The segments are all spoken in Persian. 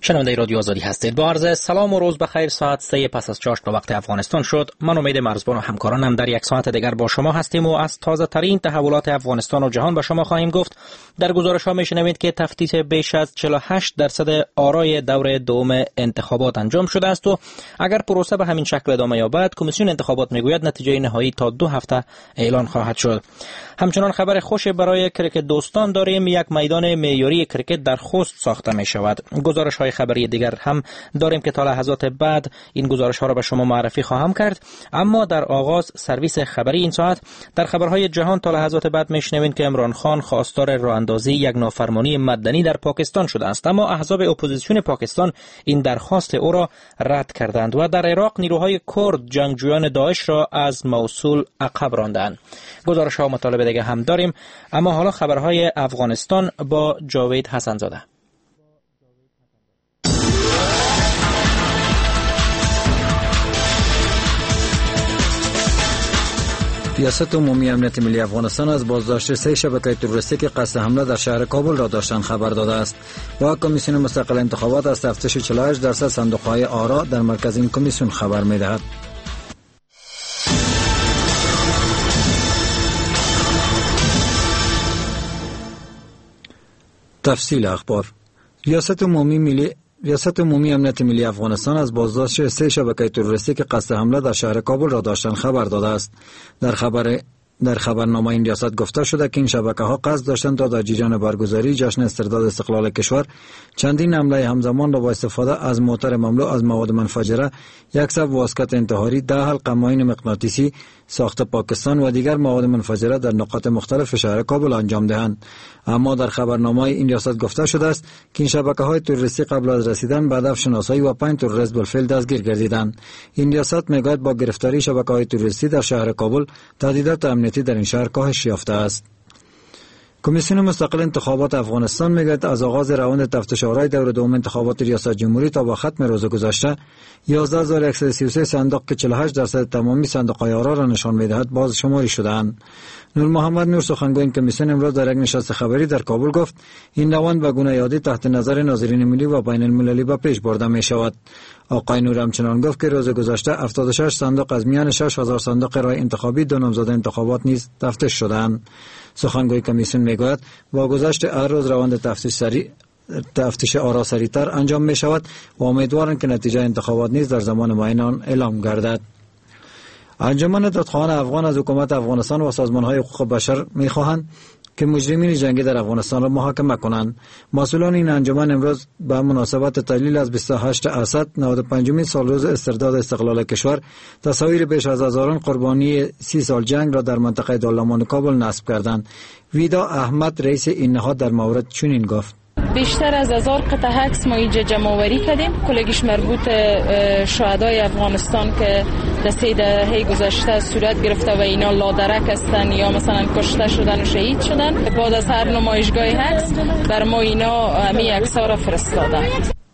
شنونده رادیو آزادی هستید. با عرض سلام و روز بخیر. ساعت 3 پس از 4 به وقت افغانستان شد. من امید مرزبان و همکارانم در یک ساعت دیگر با شما هستیم و از تازه ترین تحولات افغانستان و جهان به شما خواهیم گفت. در گزارش ها میشنوید که تفتیش بیش از 48% آرای دور دوم انتخابات انجام شده است و اگر پروسه به همین شکل ادامه یابد، کمیسیون انتخابات میگوید نتیجه نهایی تا 2 هفته اعلان خواهد شد. همچنان خبر خوش برای کرکت دوستان داریم. یک میدان معیاری کرکت در خوست ساخته می شود. گزارش های خبری دیگر هم داریم که تا لحظات بعد این گزارش ها را به شما معرفی خواهم کرد. اما در آغاز سرویس خبری این ساعت. در خبرهای جهان تا لحظات بعد میشنوید که عمران خان خواستار راهاندازی یک نافرمانی مدنی در پاکستان شده است، اما احزاب اپوزیسیون پاکستان این درخواست او را رد کردند و در عراق نیروهای کرد جنگجویان داعش را از موصول عقب راندند. گزارش ها و مطالب دیگه هم داریم، اما حالا خبرهای افغانستان با جاوید حسن زاده. ریاست عمومی امنیت ملی افغانستان از بازداشت 3 شبکه تروریستی که قصد حمله در شهر کابل را داشتند خبر داده است و کمیسیون مستقل انتخابات از تفتیش 48% صندوق‌های آرا در مرکز این کمیسیون خبر می‌دهد. تفصیل اخبار. ریاست عمومی امنیت ملی افغانستان از بازداشت 3 شبکه تروریستی که قصد حمله در شهر کابل را داشتند خبر داده است. در خبرنامه این ریاست گفته شده که این شبکه ها قصد داشتند تا در جریان برگزاری جشن استرداد استقلال کشور چندین حمله همزمان را با استفاده از موتر مملو از مواد منفجره، یک سب واسکت انتحاری، 10 حلقه ماین مغناطیسی ساخت پاکستان و دیگر مواد منفجره در نقاط مختلف شهر کابل انجام دهند. اما در خبرنامه این ریاست گفته شده است که این شبکه های تروریستی قبل از رسیدن به هدف شناسایی و 5 تروریست بالفعل دستگیر گردیدند. این ریاست میگوید با گرفتاری شبکه های تروریستی در شهر کابل تهدیدات امنیتی در این شهر کاهش یافته است. کمیسیون مستقل انتخابات افغانستان میگوید از آغاز روند تفتیش آرای دور دوم انتخابات ریاست جمهوری تا با ختم روز گذشته 11133 صندوق که 48% تمامی صندوق‌های آرا را نشان می‌دهد باز شماری شده‌اند. نور محمد نور سخنگوی این کمیسیون امروز در یک نشست خبری در کابل گفت این روند به گونه یادی تحت نظر ناظرین ملی و بین المللی به پیش برده می شود. آقای نور همچنان گفت که روز گذشته 76 صندوق از میان 6000 صندوق رای انتخابی دو نامزد انتخابات نیز تفتیش شدند. سخنگوی کمیسیون میگوید با گذشت هر روز روند تفتیش آرا سریعتر انجام می شود و امیدوارند که نتیجه انتخابات نیز در زمان معین آن اعلام گردد. انجمن دادخواهان افغان از حکومت افغانستان و سازمان‌های حقوق بشر می‌خواهند که مجرمین جنگی در افغانستان را محاکمه کنند. مسئولان این انجمن امروز به مناسبت تحلیل از 28 اسد 95مین سالروز استرداد استقلال کشور تصاویر بیش از هزاران قربانی 30 سال جنگ را در منطقه دالامان کابل نصب کردند. ویدا احمد رئیس این نهاد در مورد چنین گفت: بیشتر از 1000 قطعه عکس ما اینجا جمع‌آوری کردیم، کلگیش مربوط شهدای افغانستان که در 3 دهه گذشته صورت گرفته و اینا لادرک هستن یا مثلا کشته شدن و شهید شدن. بعد از هر نمایشگاه عکس بر ما اینا همین عکس‌ها را فرستادن.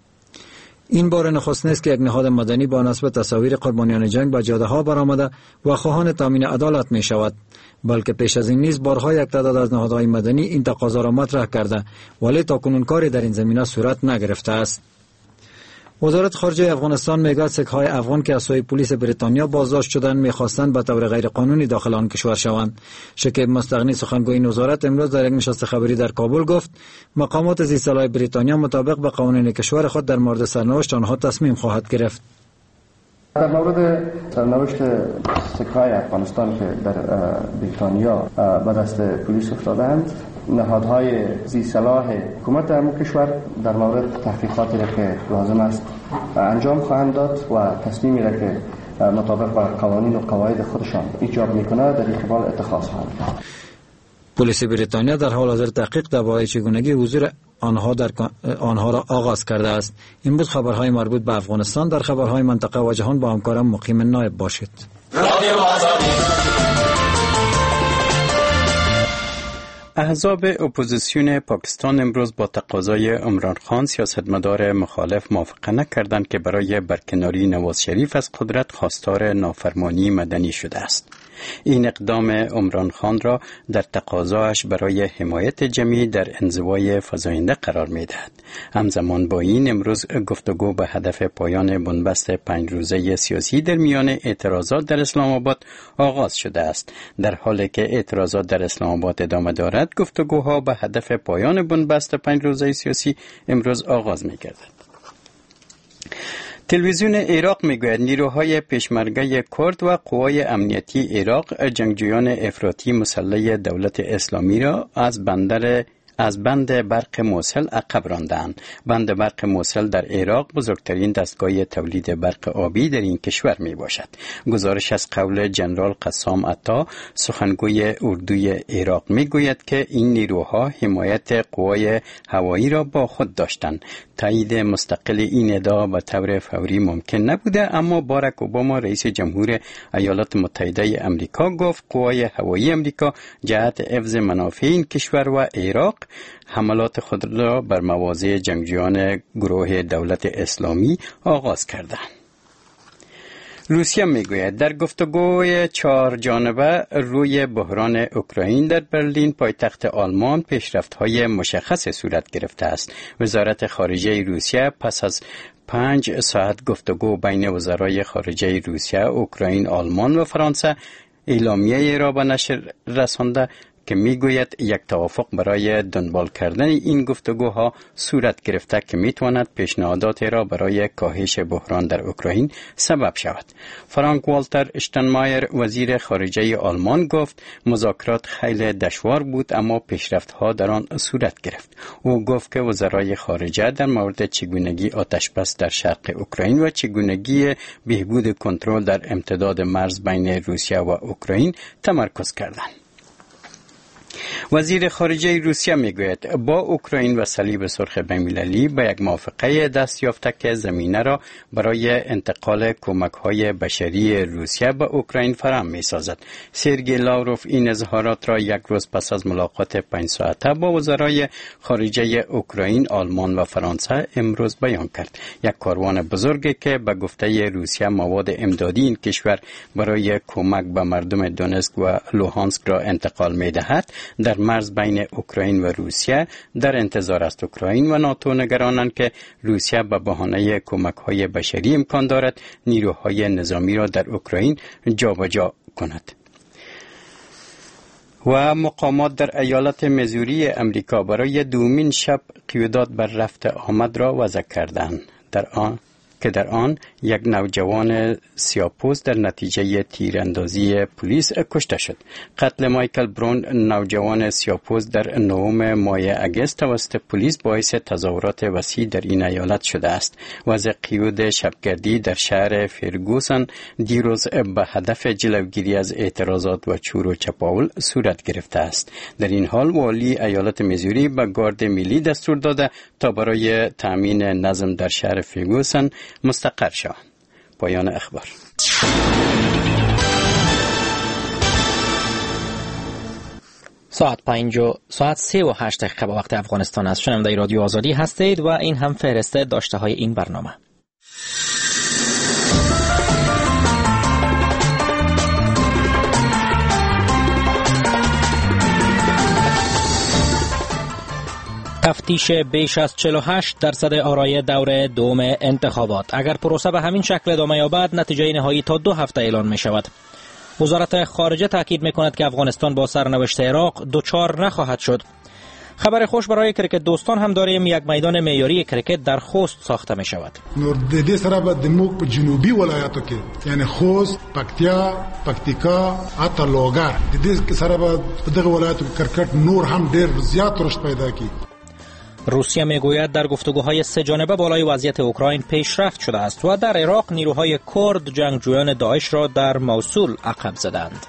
این بار نخست نیست که یک نهاد مدنی با نسب تصاویر قربانیان جنگ به جاده‌ها برآمده و خواهان تامین عدالت می شود، بلکه پیش از این نیز بارها یک تعداد از نهادهای مدنی این تقاضا را مطرح کرده ولی تاکنون کاری در این زمینه صورت نگرفته است. وزارت خارجه افغانستان میگوید سک‌های افغان که از سوی پلیس بریتانیا بازداشت شدند می‌خواستند به طور غیر قانونی داخل آن کشور شوند. شکیب مستغنی سخنگوی این وزارت امروز در یک نشست خبری در کابل گفت مقامات ذی‌صلاح بریتانیا مطابق به قوانین کشور خود در مورد سرنوشت آنها تصمیم خواهد گرفت. در مورد سرنوشت سک‌های افغانستان که در بریتانیا به دست پلیس افتادند، نهادهای ذی‌صلاح حکومت در کشور در مورد تحقیقاتی را که لازم است انجام خواهند داد و تصمیمی را که مطابق با قوانین و قواعد خودشان ایجاب میکنه در این قبال اتخاذ خواهند کرد. پلیس بریتانیا در حال حاضر تحقیق درباره چگونگی حضور آنها را آغاز کرده است. این بود خبرهای مربوط به افغانستان. در خبرهای منطقه و جهان با همکارم مقیم نایب باشید. احزاب اپوزیسیون پاکستان امروز با تقاضای عمران خان سیاستمدار مخالف موافقه نکردند که برای برکناری نواز شریف از قدرت خواستار نافرمانی مدنی شده است. این اقدام عمران خان را در تقاضاش برای حمایت جمعی در انزوای فزاینده قرار می دهد. همزمان با این امروز گفتگو به هدف پایان بنبست 5 روزه سیاسی در میان اعتراضات در اسلام آباد آغاز شده است. در حالی که اعتراضات در اسلام آباد ادامه دارد، گفتگوها به هدف پایان بنبست 5 روزه سیاسی امروز آغاز می گردد. تلویزیون عراق میگوید نیروهای پیشمرگه کرد و قوای امنیتی عراق جنگجویان افراطی مسلح دولت اسلامی را از بند برق موصل عقب راندند. بند برق موصل در عراق بزرگترین دستگاه تولید برق آبی در این کشور می باشد. گزارش از قول جنرال قسام عطا، سخنگوی اردوی عراق، می گوید که این نیروها حمایت قوای هوایی را با خود داشتند. تایید مستقل این ادعا به طور فوری ممکن نبوده، اما باراک اوباما رئیس جمهور ایالات متحده آمریکا گفت قوای هوایی آمریکا جهت حفظ منافع این کشور و عراق حملات خود را بر مواضع جنگجویان گروه دولت اسلامی آغاز کردند. روسیه میگوید در گفتگوی 4 جانبه روی بحران اوکراین در برلین پایتخت آلمان پیشرفت‌های مشخص صورت گرفته است. وزارت خارجه روسیه پس از 5 ساعت گفتگو بین وزرای خارجه روسیه، اوکراین، آلمان و فرانسه اعلامیه را به نشر رسانده که میگوید یک توافق برای دنبال کردن این گفتگوها صورت گرفته که میتواند پیشنهادات را برای کاهش بحران در اوکراین سبب شود. فرانک والتر اشتنمایر وزیر خارجه آلمان گفت مذاکرات خیلی دشوار بود اما پیشرفت‌ها در آن صورت گرفت. او گفت که وزرای خارجه در مورد چگونگی آتشبس در شرق اوکراین و چگونگی بهبود کنترل در امتداد مرز بین روسیه و اوکراین تمرکز کردند. وزیر خارجه روسیه میگوید با اوکراین و صلیب سرخ بین‌المللی به یک موافقه دست یافته که زمینه را برای انتقال کمک‌های بشری روسیه به اوکراین فراهم می‌سازد. سرگئی لاوروف این اظهارات را یک روز پس از ملاقات 5 ساعته با وزرای خارجه اوکراین، آلمان و فرانسه امروز بیان کرد. یک کاروان بزرگی که به گفته روسیه مواد امدادی این کشور برای کمک به مردم دونتسک و لوهانسک را انتقال می‌دهد، در مرز بین اوکراین و روسیه در انتظار است. اوکراین و ناتو نگرانند که روسیه به بهانه کمک‌های بشری امکان دارد نیروهای نظامی را در اوکراین جابجا کند. و مقامات در ایالت میزوری امریکا برای دومین شب قیودات بر رفت آمد را وضع کردند، در آن یک نوجوان سیاه‌پوست در نتیجه تیراندازی پلیس کشته شد. قتل مایکل برون، نوجوان سیاه‌پوست، در 9 ماه اگست توسط پلیس باعث تظاهرات وسیع در این ایالت شده است. وضع قیود شبگردی در شهر فرگوسن دیروز به هدف جلوگیری از اعتراضات و چور و چپاول صورت گرفته است. در این حال والی ایالت میزوری به گارد ملی دستور داده تا برای تأمین نظم در شهر فرگوسن مستقر شوند. پایان اخبار. ساعت 3:08 به وقت افغانستان است. شنونده رادیو آزادی هستید و این هم فهرست داشته های این برنامه. تفتیش بیش از 48% آرای دور دوم انتخابات. اگر پروسه به همین شکل ادامه یابد، نتیجه نهایی تا 2 هفته اعلان می شود. وزارت خارجه تاکید می کند که افغانستان با سرنوشت عراق دوچار نخواهد شد. خبر خوش برای کرکت دوستان هم داریم. یک میدان معیاری کرکت در خوست ساخته می شود. نور د دې سره به د موږ په جنوبي ولایاتو کې یعنی خوست، پکتیا، پکتیکا، حتی لوګر د دې سره به په دغه ولایاتو کې کرکټ نور هم ډېر زیات رشد پیدا کړي. روسیه میگوید در گفتگوهای 3 جانبه بالای وضعیت اوکراین پیشرفت شده است و در عراق نیروهای کرد جنگجویان داعش را در موصول عقب زدند.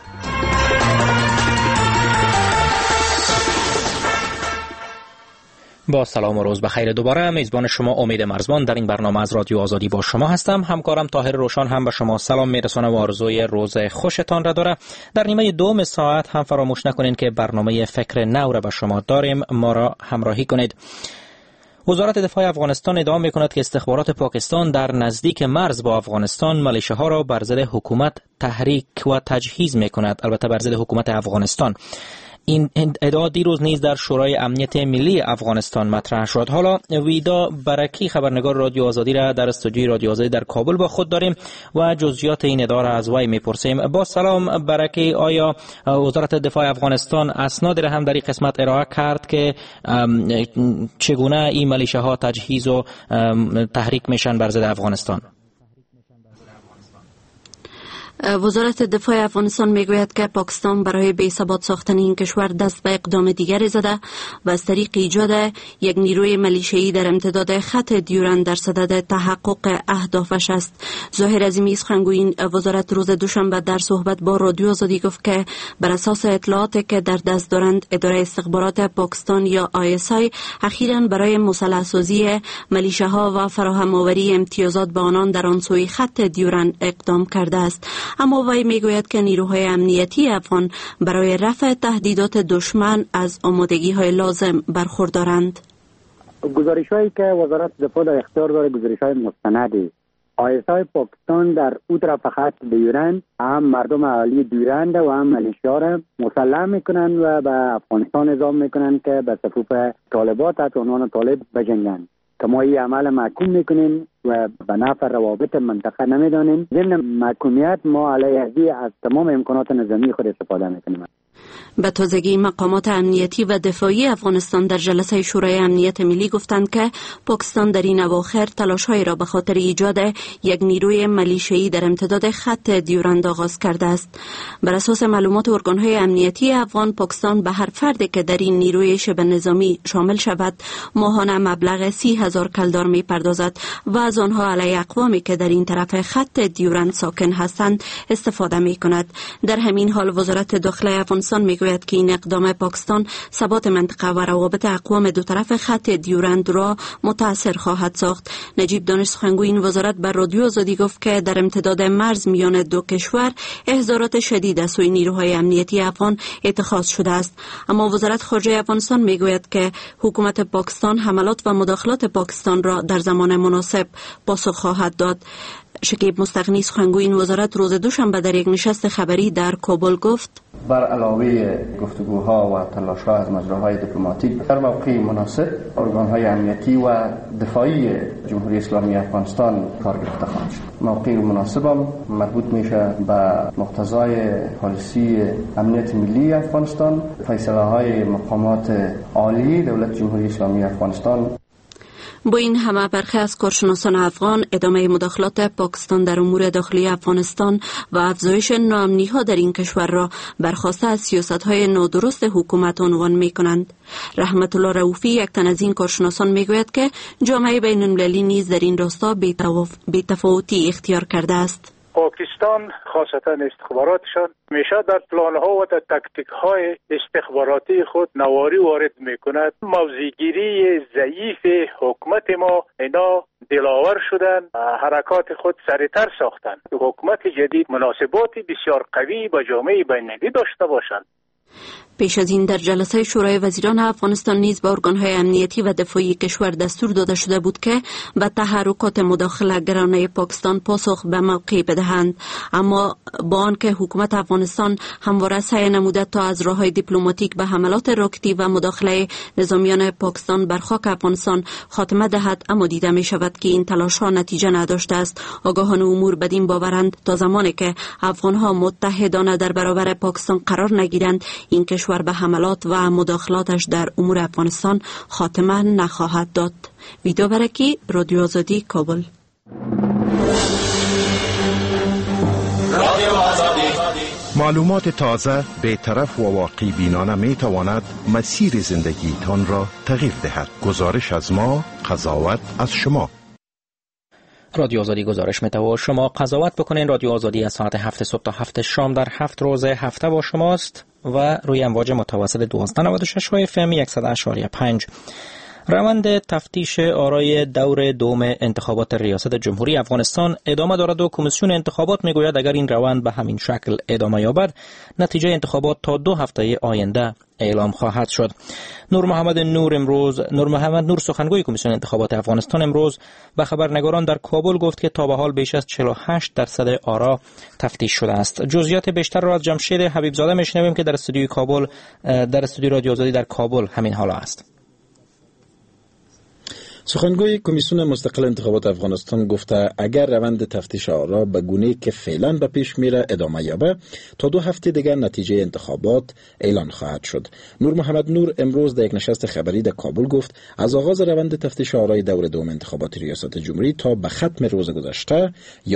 با سلام و روز بخیر. دوباره میزبان شما امید مرزبان در این برنامه از رادیو آزادی با شما هستم. همکارم طاهر روشن هم به شما سلام میرسونه و آرزوی روز خوشتان را داره. در نیمه دوم ساعت هم فراموش نکنید که برنامه فکر نو را به شما داریم. ما را همراهی کنید. وزارت دفاع افغانستان ادعا می‌کند که استخبارات پاکستان در نزدیک مرز با افغانستان ملیشه‌ها را بر ضد حکومت تحریک و تجهیز می‌کند، البته بر ضد حکومت افغانستان. این ادعا دیروز نیز در شورای امنیت ملی افغانستان مطرح شد. حالا ویدا برکی خبرنگار رادیو آزادی را در استودیوی رادیو آزادی در کابل با خود داریم و جزئیات این ادعا را از وی میپرسیم. با سلام برکی، آیا وزارت دفاع افغانستان اسنادی را هم در این قسمت ارائه کرد که چگونه این ملیشه‌ها تجهیز و تحریک میشن بر ضد افغانستان؟ وزارت دفاع افغانستان میگوید که پاکستان برای بی‌ثبات ساختن این کشور دست به اقدام دیگری زده و از طریق ایجاد یک نیروی ملیشه‌ای در امتداد خط دیورند در صدد تحقق اهدافش است. ظاهر عظیمی، سخنگوی وزارت، روز دوشنبه در صحبت با رادیو آزادی گفت که بر اساس اطلاعاتی که در دست دارند، اداره استخبارات پاکستان یا ISI اخیراً برای مسلح سازی ملیشه‌ها و فراهم آوری امتیازات به آنان در آن سوی خط دیورند اقدام کرده است. اما وی میگوید که نیروهای امنیتی افغان برای رفع تهدیدات دشمن از آمادگی‌های لازم برخوردارند. گزارش‌هایی که وزارت دفاع در اختیار داره گزارش‌های مستندی. ISI پاکستان در او طرف خط دیورند هم مردم اهالی دیورند و هم ملیشه‌ها را مسلح میکنند و به افغانستان اعزام میکنند که به صفوف طالبات تحت عنوان طالب بجنگند. که ما این عمل محکوم میکنیم و به نفع روابط منطقه نمیدانیم. ضمن محکومیت ما علیه از تمام امکانات نظامی خود استفاده میکنیم. به تازگی مقامات امنیتی و دفاعی افغانستان در جلسه شورای امنیت ملی گفتند که پاکستان در این اواخر تلاش‌هایی را به خاطر ایجاد یک نیروی ملیشه‌ای در امتداد خط دیورند آغاز کرده است. بر اساس معلومات ارگان‌های امنیتی افغان، پاکستان به هر فردی که در این نیروی شبه نظامی شامل شود ماهانه مبلغ 30,000 کلدار می‌پردازد و از آنها علیه اقوامی که در این طرف خط دیورند ساکن هستند استفاده می‌کند. در همین حال وزارت داخلی افغانستان میگوید که این اقدام پاکستان ثبات منطقه و روابط اقوام دو طرف خط دیورند را متاثر خواهد ساخت. نجیب دانش، سخنگوی این وزارت، بر رادیو آزادی گفت که در امتداد مرز میان دو کشور احضارات شدید از سوی نیروهای امنیتی افغان اتخاذ شده است. اما وزارت خارجه افغانستان میگوید که حکومت پاکستان حملات و مداخلات پاکستان را در زمان مناسب پاسخ خواهد داد. شکیب مستغنی، سخنگوی این وزارت، روز دوشنبه در یک نشست خبری در کابل گفت بر علاوه گفتگوها و تلاش‌ها از مجراهای دیپلماتیک در موقع مناسب ارگان‌های امنیتی و دفاعی جمهوری اسلامی افغانستان کار گرفته خواهد شد. موقع مناسب هم مربوط میشه به مقتضای پالیسی امنیت ملی افغانستان، فیصله‌های مقامات عالی دولت جمهوری اسلامی افغانستان. با این همه برخی از کارشناسان افغان ادامه مداخلات پاکستان در امور داخلی افغانستان و افزایش ناامنی‌ها در این کشور را برخواسته از سیاست‌های نادرست حکومت عنوان می‌کنند. رحمت الله رؤوفی، یک تن از این کارشناسان، میگوید که جامعه بین‌المللی نیز در این راستا بی‌تفاوتی اختیار کرده است. پاکستان خاصتا استخباراتشان میشه در پلان‌ها و در تاکتیک‌های استخباراتی خود نواری وارد میکند. موضع‌گیری ضعیف حکومت ما اینا دلاور شدن، حرکات خود سریعتر ساختن. حکومت جدید مناسبات بسیار قوی با جامعه بین‌المللی داشته باشند. پیش از این در جلسه شورای وزیران افغانستان نیز به ارگان‌های امنیتی و دفاعی کشور دستور داده شده بود که به تحرکات مداخله‌گرانه پاکستان پاسخ به موقع بدهند. اما با آنکه حکومت افغانستان همواره سعی نموده تا از راه‌های دیپلماتیک به حملات راکتی و مداخله نظامیان پاکستان بر خاک افغانستان خاتمه دهد، اما دیده می شود که این تلاش‌ها نتیجه نداشته است. آگاهان امور بدین باورند تا زمانی که افغان‌ها متحدانه در برابر پاکستان قرار نگیرند، این کشور به حملات و مداخلاتش در امور افغانستان خاتمه نخواهد داد. ویدا برکی، رادیو آزادی، کابل. معلومات تازه، بی‌طرف و واقعی بینانه می تواند مسیر زندگی تان را تغییر دهد. گزارش از ما، قضاوت از شما. رادیو آزادی گزارش می‌دهد شما قضاوت بکنین. رادیو آزادی از ساعت 7 صبح تا 7 شام در 7 روز هفته با شماست و روی امواج متوسط 1296 FM 100.5. روند تفتیش آرای دور دوم انتخابات ریاست جمهوری افغانستان ادامه دارد و کمیسیون انتخابات میگوید اگر این روند به همین شکل ادامه یابد نتیجه انتخابات تا 2 هفته آینده اعلام خواهد شد. نور محمد نور سخنگوی کمیسیون انتخابات افغانستان امروز به خبرنگاران در کابل گفت که تا به حال بیش از 48% آرا تفتیش شده است. جزئیات بیشتر را از جمشید حبیبزاده میشنویم که در استودیو رادیو آزادی در کابل همین حالا است. سخنگوی کمیسیون مستقل انتخابات افغانستان گفته اگر روند تفتیش آرا به گونه‌ای که فعلا به پیش میره ادامه یابه تا 2 هفته دیگر نتیجه انتخابات اعلان خواهد شد. نور محمد نور امروز در یک نشست خبری در کابل گفت از آغاز روند تفتیش آرای دور دوم انتخابات ریاست جمهوری تا به ختم روز گذشته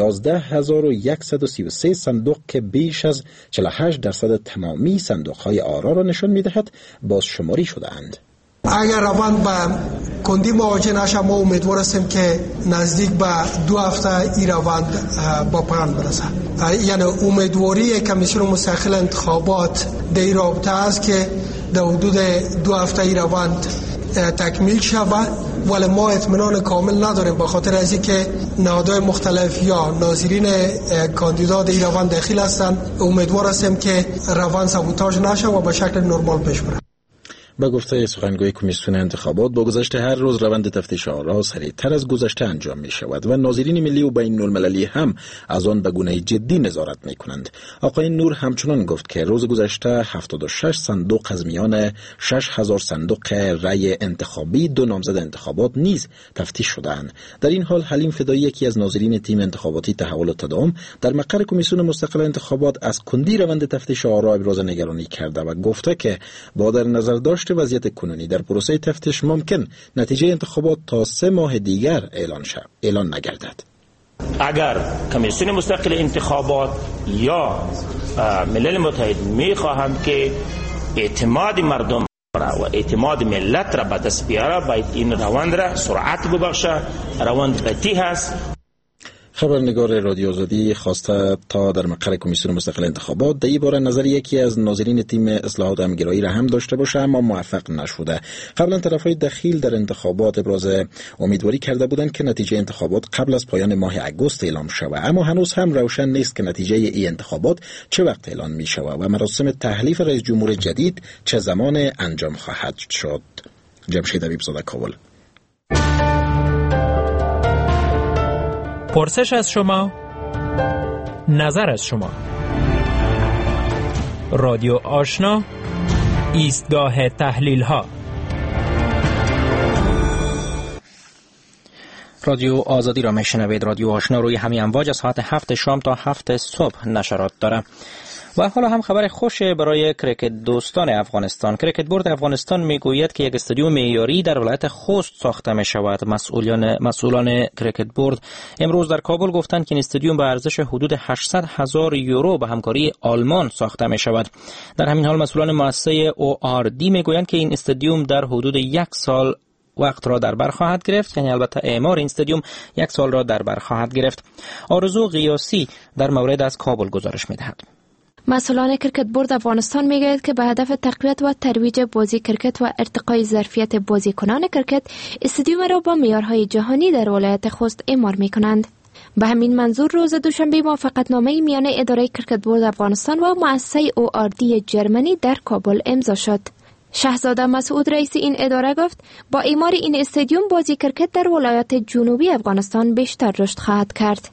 11133 صندوق که بیش از 48% تمامی صندوق‌های آرا را نشان می‌دهد بازشماری شده‌اند. اگر روند به کندی مواجه نشه ما امیدوار هستیم که نزدیک به 2 هفته این روند با پایان برسه. یعنی امیدواری کمیسیون مستقل انتخابات در این رابطه است که در حدود 2 هفته این روند تکمیل شود، ولی ما اطمینان کامل نداریم به خاطر از اینکه نهادهای مختلف یا ناظرین کاندیدا در این روند داخل هستند. امیدوار هستیم که روند سابوتاژ نشه و به شکل نرمال پیش بره. با گفته سخنگوی کمیسیون انتخابات با گذشت هر روز روند تفتیش آرا سریعتر از گذشته انجام می شود و ناظرین ملی و بین المللی هم از آن به گونه جدی نظارت می کنند. آقای نور همچنان گفت که روز گذشته 76 صندوق از میان 6000 صندوق رای انتخابی 2 نامزد انتخابات نیز تفتیش شدند. در این حال حلیم فدایی یکی از ناظرین تیم انتخاباتی تحول و تداوم در مقر کمیسیون مستقل انتخابات از کندی روند تفتیش آرا ابراز نگرانی کرده و گفته که با در نظر داشت وضعیت کنونی در پروسه تفتیش ممکن نتیجه انتخابات تا 3 ماه دیگر اعلان نگردد. اگر کمیسیون مستقل انتخابات یا ملل متحد می‌خواهند که اعتماد مردم و اعتماد ملت را به دست بیاره باید این روند را سرعت ببخشه. روند قطعی هست. خبرنگار رادیو آزادی خواسته تا در مقر کمیسیون مستقل انتخابات در این باره نظر یکی از ناظرین تیم اصلاحات همگرایی را هم داشته باشه اما موفق نشده. قبلا طرفهای دخیل در انتخابات ابراز امیدواری کرده بودند که نتیجه انتخابات قبل از پایان ماه اگوست اعلام شود، اما هنوز هم روشن نیست که نتیجه این انتخابات چه وقت اعلان می شود و مراسم تحلیف رئیس جمهور جدید چه زمان انجام خواهد شد. جمشید حبیبزاده، کابل. پرسش از شما، نظر از شما. رادیو آشنا، ایستگاه تحلیل ها. رادیو آزادی را میشنوید. رادیو آشنا روی همین امواج از ساعت 7 شام تا 7 صبح نشرات داره. و حالا هم خبر خوش برای کرکت دوستان افغانستان. کرکت بورد افغانستان میگوید که یک استادیوم معیاری در ولایت خوست ساخته می شود. مسئولان کرکت بورد امروز در کابل گفتند که این استادیوم به ارزش حدود 800,000 یورو به همکاری آلمان ساخته می شود. در همین حال مسئولان مؤسسه ORD میگویند که این استادیوم در حدود 1 سال وقت را در بر خواهد گرفت، یعنی البته اعمار این استادیوم 1 سال را در بر خواهد گرفت. آرزو قیاسی در مورد از کابل گزارش می‌دهد. مسئولان کرکت بورد افغانستان میگوید که به هدف تقویت و ترویج بازی کرکت و ارتقای ظرفیت بازیکنان کرکت استادیوم را با معیارهای جهانی در ولایت خوست اعمار میکنند. به همین منظور روز دوشنبه موافقتنامه میان اداره کرکت بورد افغانستان و مؤسسه ORD جرمنی در کابل امضا شد. شهزاده مسعود رئیس این اداره گفت با اعمار این استادیوم بازی کرکت در ولایت جنوبی افغانستان بیشتر رشد خواهد کرد.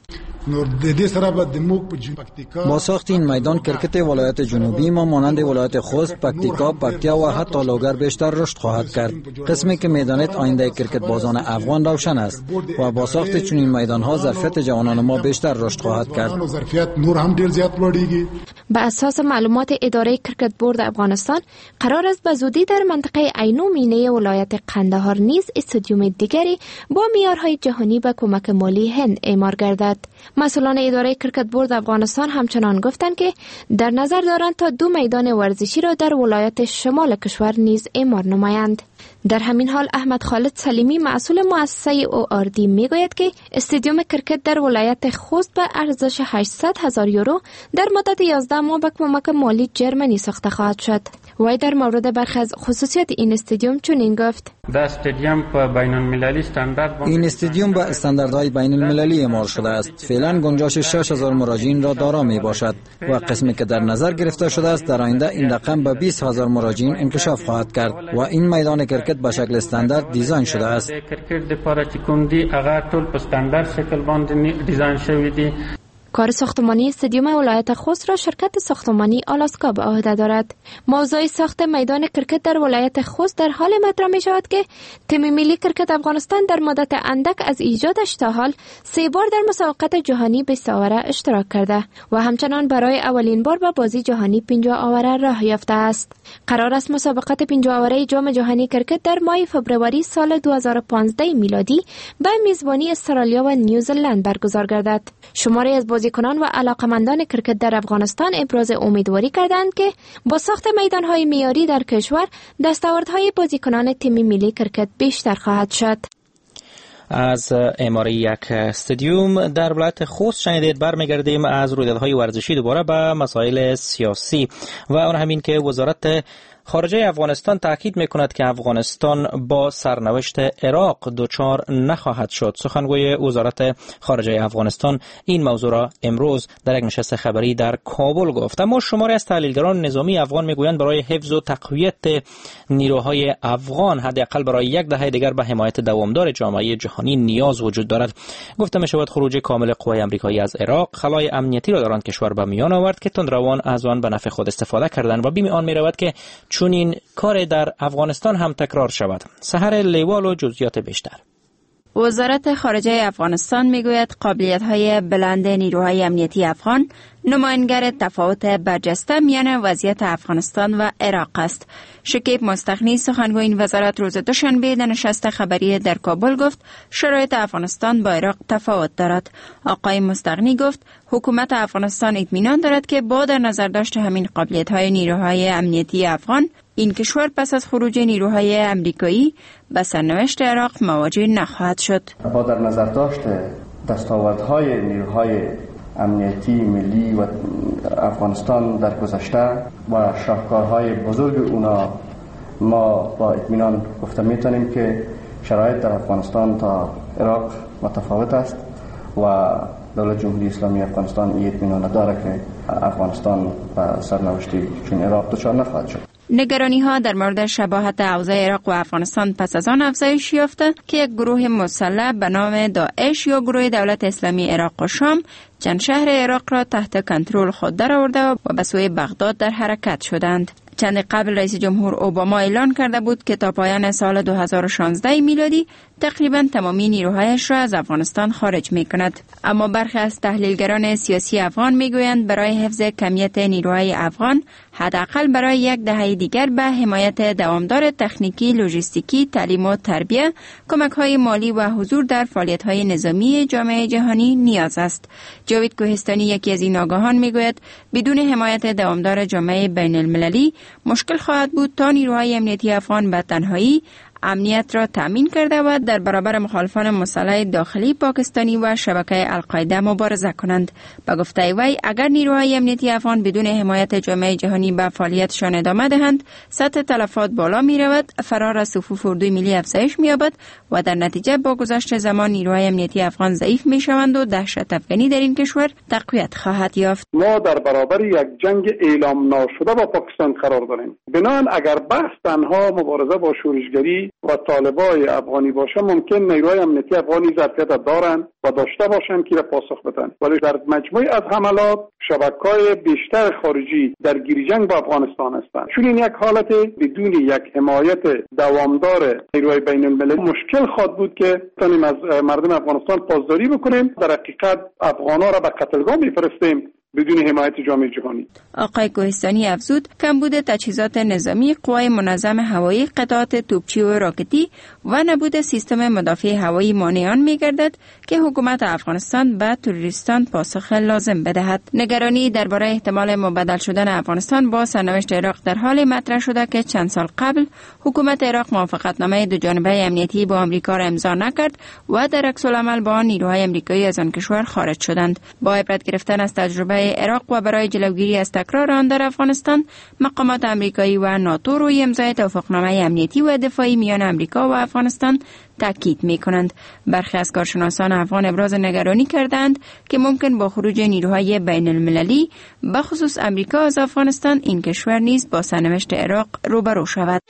با ساخت این میدان کرکت ولایت جنوبی ما مانند ولایت خوست، پکتیا و حتی لوگر بیشتر رشد خواهد کرد. قسمی که میدانید آینده کرکت بازان افغان روشن است و با ساخت چنین میدان ها ظرفیت جوانان ما بیشتر رشد خواهد کرد. به اساس معلومات اداره کرکت بورد افغانستان قرار است به زودی در منطقه عینو مینه ولایت قندهار نیز استادیوم دیگری با معیارهای جهانی به کمک مالی هند اعمار گردد. مسئولان اداره کرکت بورد افغانستان همچنان گفتند که در نظر دارند تا 2 میدان ورزشی را در ولایت شمال کشور نیز اعمار نمایند. در همین حال احمد خالد سلیمی مسئول مؤسسه ORD میگوید که استادیوم کرکت در ولایت خوست به ارزش 800,000 یورو در مدت 11 ماه به کمک مالی جرمنی ساخته خواهد شد. وی در مورد برخی از خصوصیات این استادیوم چنین گفت: این استادیوم به استانداردهای بین المللی اعمال شده است. فعلا گنجایش 6000 مراجعین را دارا می باشد و قسمی که در نظر گرفته شده است در آینده این رقم به 20000 مراجعین انکشاف خواهد کرد و این میدان کرکت به شکل استاندارد دیزاین شده است. کار ساختمانی استادیوم ولایت خوست را شرکت ساختمانی آلاسکا به عهده دارد. موضوع ساخت میدان کرکت در ولایت خوست در حال مطرح می شود که تیم ملی کرکت افغانستان در مدت اندک از ایجادش تا حال 3 بار در مسابقات جهانی 20 آوره اشتراک کرده و همچنان برای اولین بار به بازی جهانی 50 آوره راه یافته است. قرار است مسابقات 50 آوره جام جهانی کرکت در ماه فوریه سال 2015 میلادی به میزبانی استرالیا و نیوزلند برگزار گردد. شماری از بازیکنان و علاقمندان کرکت در افغانستان ابراز امیدواری کردند که با ساخت میدان‌های معیاری در کشور دستاوردهای بازیکنان تیم ملی کرکت بیشتر خواهد شد. از اعماری یک استادیوم در ولایت خوست شنیدید. برمیگردیم از رویدادهای ورزشی دوباره به مسائل سیاسی و آن همین که وزارت خارجه افغانستان تاکید میکند که افغانستان با سرنوشت عراق دچار نخواهد شد. سخنگوی وزارت خارجه افغانستان این موضوع را امروز در یک نشست خبری در کابل گفت. اما شماری از تحلیلگران نظامی افغان میگویند برای حفظ و تقویت نیروهای افغان حداقل برای یک دهه دیگر به حمایت دوامدار جامعه جهانی نیاز وجود دارد. گفته میشود خروج کامل قوای آمریکایی از عراق خلای امنیتی را در آن کشور به میان آورد که تندروان از آن به نفع خود استفاده کردند و بیم آن میرود که چون این کار در افغانستان هم تکرار شود. سحر لیوال و جزئیات بیشتر. وزارت خارجه افغانستان میگوید قابلیت‌های بلند نیروهای امنیتی افغان نماینگر تفاوت برجسته میان وضعیت افغانستان و عراق است. شکیب مستغنی سخنگوی این وزارت روز دوشنبه در نشست خبری در کابل گفت شرایط افغانستان با عراق تفاوت دارد. آقای مستغنی گفت حکومت افغانستان اطمینان دارد که با در نظر داشت همین قابلیت‌های نیروهای امنیتی افغان این کشور پس از خروج نیروهای امریکایی به سرنوشت عراق مواجه نخواهد شد. با در نظر داشت دستاوردهای نیروهای امنیتی ملی و افغانستان در گذشته و شاهکارهای بزرگ اونا ما با اطمینان گفته میتونیم که شرایط در افغانستان تا عراق متفاوت است و دولت جمهوری اسلامی افغانستان این اطمینان دارد که افغانستان به سرنوشتی چون عراق دچار نخواهد شد. نگرانی ها در مورد شباهت اوضاع عراق و افغانستان پس از آن افزایش یافته که یک گروه مسلح به نام داعش یا گروه دولت اسلامی عراق و شام چند شهر عراق را تحت کنترل خود درآورده و به سوی بغداد در حرکت شدند. چند قبل رئیس جمهور اوباما اعلان کرده بود که تا پایان سال 2016 میلادی تقریبا تمامی نیروهایش را از افغانستان خارج می کند. اما برخی از تحلیلگران سیاسی افغان می گویند برای حفظ کمیت نیروهای افغان حداقل برای یک دهه دیگر به حمایت دوامدار تکنیکی، لوجستیکی، تعلیم و تربیت، کمک‌های مالی و حضور در فعالیت‌های نظامی جامعه جهانی نیاز است. جاوید کوهستانی یکی از این آگاهان می گوید بدون حمایت دوامدار جامعه بین المللی مشکل خواهد بود تا نیروهای امنیتی افغان به تنهایی امنیت را تامین کرده و در برابر مخالفان مسلح داخلی پاکستانی و شبکه القاعده مبارزه کنند. به گفته وی اگر نیروهای امنیتی افغان بدون حمایت جامعه جهانی به فعالیتشان ادامه دهند، سطح تلفات بالا می رود، فرار از صفوف اردوی ملی افزایش می یابد و در نتیجه با گذشت زمان نیروهای امنیتی افغان ضعیف می شوند و دهشت افغانی در این کشور تقویت خواهد یافت. ما در برابر یک جنگ اعلام ناشده با پاکستان قرار داریم. بنابراین اگر بحث تنها مبارزه با شورشگری و طالبای افغانی باشه، ممکن نیروهای امنیتی افغانی ظرفیت دارند و داشته باشند که پاسخ بدن، ولی در مجموعه از حملات شبکه‌های بیشتر خارجی در گیرجنگ با افغانستان هستند. چون این یک حالت بدون یک حمایت دوامدار نیروهای بین المللی مشکل خواهد بود که تونیم از مردم افغانستان پاسداری بکنیم. در حقیقت افغان‌ها را به قتلگاه می‌فرستیم بدون حمایت جامعه جهانی. آقای کوهستانی افزود کمبود تجهیزات نظامی قوای منظم هوایی، قطعات توپچی و راکتی و نبود سیستم مدافع هوایی مانع آن می‌گردد که حکومت افغانستان به تروریستان پاسخ لازم بدهد. نگرانی درباره احتمال مبدل شدن افغانستان با سرنوشت عراق در حال مطرح شده که چند سال قبل حکومت عراق موافقتنامه دوجانبه امنیتی با آمریکا را امضا نکرد و در عکس العمل با نیروهای آمریکایی از آن کشور خارج شدند. با عبرت گرفتن از تجربه مرزهای عراق و برای جلوگیری از تکرار آن در افغانستان، مقامات آمریکایی و ناتو روی امضای توافقنامه امنیتی و دفاعی میان آمریکا و افغانستان تاکید می‌کنند. برخی از کارشناسان افغان ابراز نگرانی کردند که ممکن با خروج نیروهای بین المللی به خصوص آمریکا از افغانستان این کشور نیز با سرنوشت عراق روبرو شود.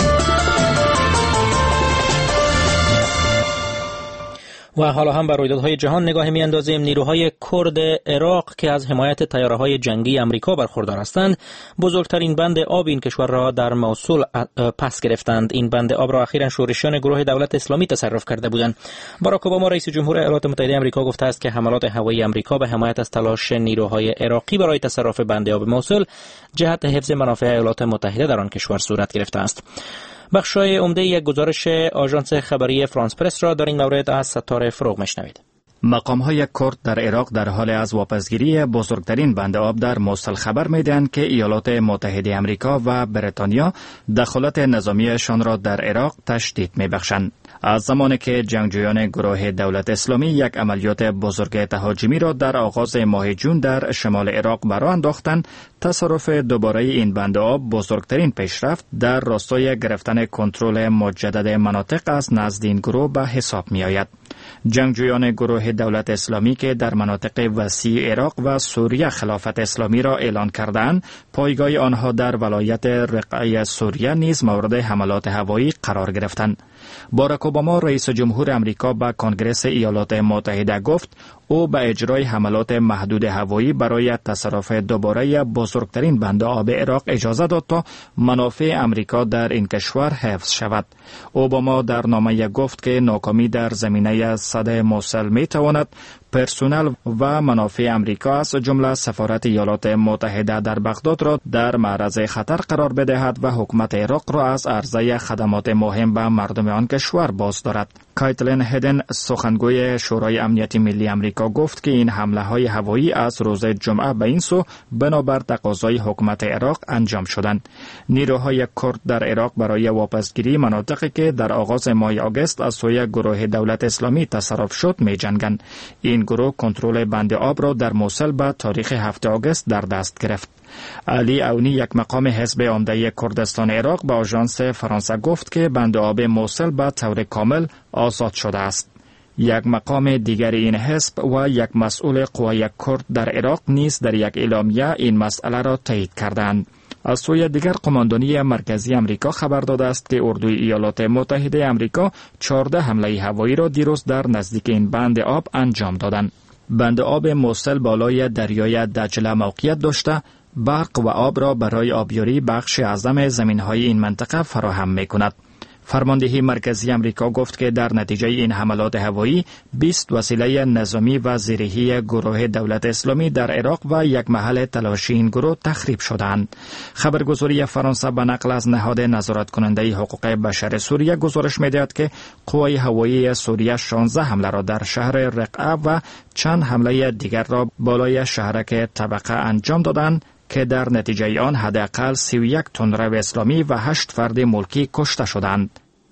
و حالا هم بر رویدادهای جهان نگاه می‌اندازیم. نیروهای کرد عراق که از حمایت طیاره‌های جنگی آمریکا برخوردار هستند، بزرگترین بند آب این کشور را در موصل پس گرفتند. این بند آب را اخیراً شورشیان گروه دولت اسلامی تصرف کرده بودند. باراک اوباما رئیس جمهور ایالات متحده آمریکا گفته است که حملات هوایی آمریکا به حمایت از تلاش نیروهای عراقی برای تصرف بند آب موصل جهت حفظ منافع ایالات متحده در آن کشور صورت گرفته است. بخشای عمده یک گزارش آژانس خبری فرانس پرس را در این مورد از ستاره فروغ میشنوید. مقام‌های کرد در عراق در حال از واپسگیری بزرگترین بند آب در موصل خبر می‌دهند که ایالات متحده آمریکا و بریتانیا دخالت نظامیشان را در عراق تشدید می‌بخشند. از زمانی که جنگجویان گروه دولت اسلامی یک عملیات بزرگ تهاجمی را در آغاز ماه جون در شمال عراق برآ انداختند، تصرف دوباره این بند آب بزرگترین پیشرفت در راستای گرفتن کنترل مجدد مناطق از نزد این گروه به حساب می‌آید. جنگجویان گروه دولت اسلامی که در مناطق وسیع عراق و سوریه خلافت اسلامی را اعلان کردند، پایگاه آنها در ولایت رقه سوریه نیز مورد حملات هوایی قرار گرفتند. باراک اوباما رئیس جمهور آمریکا به کنگره ایالات متحده گفت او به اجرای حملات محدود هوایی برای تصرف دوباره بزرگترین بند آب عراق اجازه داد تا منافع آمریکا در این کشور حفظ شود. اوباما در نامه گفت که ناکامی در زمینه سد موصل می تواند پرسنل و منافع آمریکا از جمله سفارت ایالات متحده در بغداد را در معرض خطر قرار بدهد و حکومت عراق را از عرضه خدمات مهم به مردم آن کشور باز دارد. کایتلین هدن سخنگوی شورای امنیت ملی آمریکا گفت که این حمله های هوایی از روز جمعه به این سو بنابر تقاضای حکومت عراق انجام شدند. نیروهای کرد در عراق برای واپسگیری مناطقی که در آغاز ماه آگوست از سوی گروه دولت اسلامی تصرف شد می جنگند. این گروه کنترل بند آب را در موصل به تاریخ 7 آگوست در دست گرفت. علی اونی یک مقام حزب عمده کردستان عراق به آژانس فرانسه گفت که بند آب موصل به طور کامل آزاد شده است. یک مقام دیگر این حزب و یک مسئول قوای کرد در عراق نیز در یک اعلامیه این مسئله را تایید کردند. از سوی دیگر قماندانی مرکزی آمریکا خبر داده است که اردوی ایالات متحده آمریکا 14 حمله هوایی را دیروز در نزدیک این بند آب انجام دادند. بند آب موصل بالای دریای دجله موقعیت داشته، برق و آب را برای آبیاری بخش اعظم زمین‌های این منطقه فراهم می‌کند. فرماندهی مرکزی آمریکا گفت که در نتیجه این حملات هوایی 20 وسیله نظامی و زیرهی گروه دولت اسلامی در عراق و یک محل تلاشی این گروه تخریب شدند. خبرگزاری فرانسه به نقل از نهاد نظارت کننده حقوق بشر سوریه گزارش می‌دهد که قوای هوایی سوریه 16 حمله را در شهر رقه و چند حمله دیگر را بالای شهرک طبقه انجام دادند که در نتیجه آن حداقل 31 تندرو اسلامی و 8 فرد ملکی کشته شدند.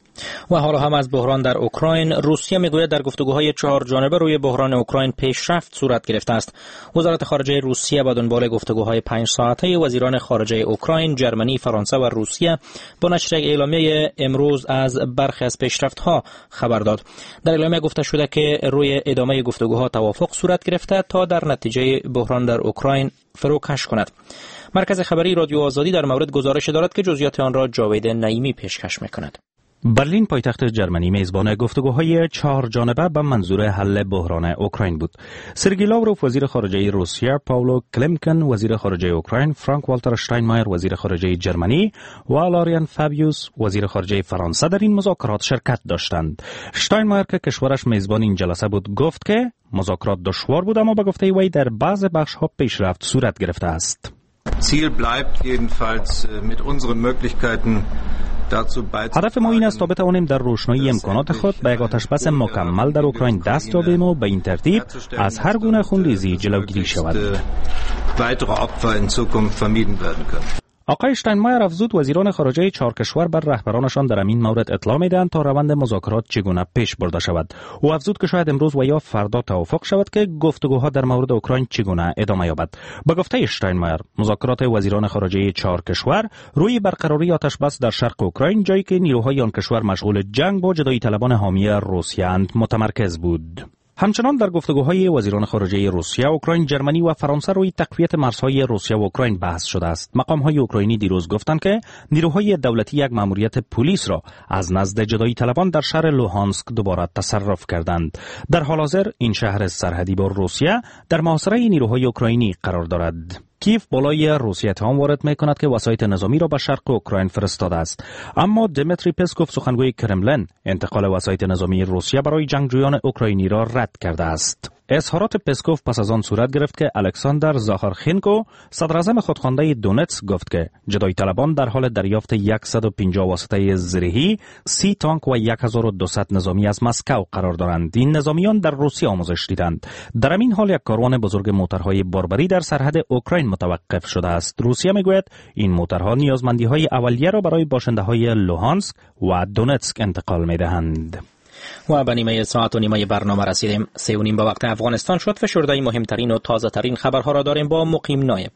و حالا هم از بحران در اوکراین. روسیه میگوید در گفتگوهای 4 جانبه روی بحران اوکراین پیشرفت صورت گرفته است. وزارت خارجه روسیه به دنبال گفتگوهای 5 ساعته وزیران خارجه اوکراین، جرمنی، فرانسه و روسیه با نشر اعلامیه امروز از برخی از پیشرفت‌ها خبر داد. در اعلامیه گفته شده که روی ادامه گفتگوها توافق صورت گرفته تا در نتیجه بحران در اوکراین فروکش کند. مرکز خبری رادیو آزادی در مورد گزارش دارد که جزئیات آن را جاوید نعیمی پیشکش می‌کند. برلین پایتخت جرمنی میزبان گفتگوهای 4 جانبه به منظور حل بحران اوکراین بود. سرگئی لاوروف وزیر خارجه روسیه، پاولو کلمکن وزیر خارجه اوکراین، فرانک والتر شتاینمایر وزیر خارجه جرمنی و لاریان فابیوس وزیر خارجه فرانسه در این مذاکرات شرکت داشتند. شتاینمایر که کشورش میزبان این جلسه بود گفت که مذاکرات دشوار بود اما به گفته وی در بعض بخش‌ها پیشرفت صورت گرفته است. Ziel bleibt jedenfalls mit unseren Möglichkeiten. هدف ما این است تا بتوانیم در روشنایی امکانات خود به یک آتشبس مکمل در اوکراین دست یابیم و به این ترتیب از هر گونه خونریزی جلوگیری شود. آقای اشتاینمایر افزود وزیران خارجه 4 کشور بر رهبرانشان در این مورد اطلاع میدهند تا روند مذاکرات چگونه پیش برده شود. او افزود که شاید امروز و یا فردا توافق شود که گفتگوها در مورد اوکراین چگونه ادامه یابد. به گفته اشتاینمایر، مذاکرات وزیران خارجه 4 کشور روی برقراری آتش بس در شرق اوکراین، جایی که نیروهای آن کشور مشغول جنگ با جدایی طلبان حامی روسیه اند، متمرکز بود. همچنان در گفتگوهای وزیران خارجه روسیه، اوکراین، جرمنی و فرانسه روی تقویت مرزهای روسیه و اوکراین بحث شده است. مقامهای اوکراینی دیروز گفتند که نیروهای دولتی یک مأموریت پلیس را از نزد جدایی طلبان در شهر لوهانسک دوباره تصرف کردند. در حال حاضر این شهر سرحدی با روسیه در محاصره نیروهای اوکراینی قرار دارد. کیف بالای روسیه اتهام وارد می‌کند که وسایط نظامی را به شرق اوکراین فرستاده است، اما دمیتری پسکوف، سخنگوی کرملین، انتقال وسایط نظامی روسیه برای جنگجویان اوکراینی را رد کرده است. اظهارات پسکوف پس از آن صورت گرفت که الکساندر زاخارخینکو، صدراعظم خودخوانده دونتسک، گفت که جدایی طلبان در حال دریافت 150 واسطه زرهی، 30 تانک و 1200 نظامی از مسکو قرار دارند. این نظامیان در روسیه آموزش دیدند. در این حال یک کاروان بزرگ موترهای باربری در سرحد اوکراین متوقف شده است. روسیه میگوید این موترها نیازمندی‌های اولیه را برای باشنده‌های لوهانسک و دونتسک انتقال می‌دهند. و به نیمه ساعت و نیمه برنامه رسیدیم. 3:30 به وقت افغانستان شد. فشرده مهمترین و تازه ترین خبرها را داریم با مقیم نایب.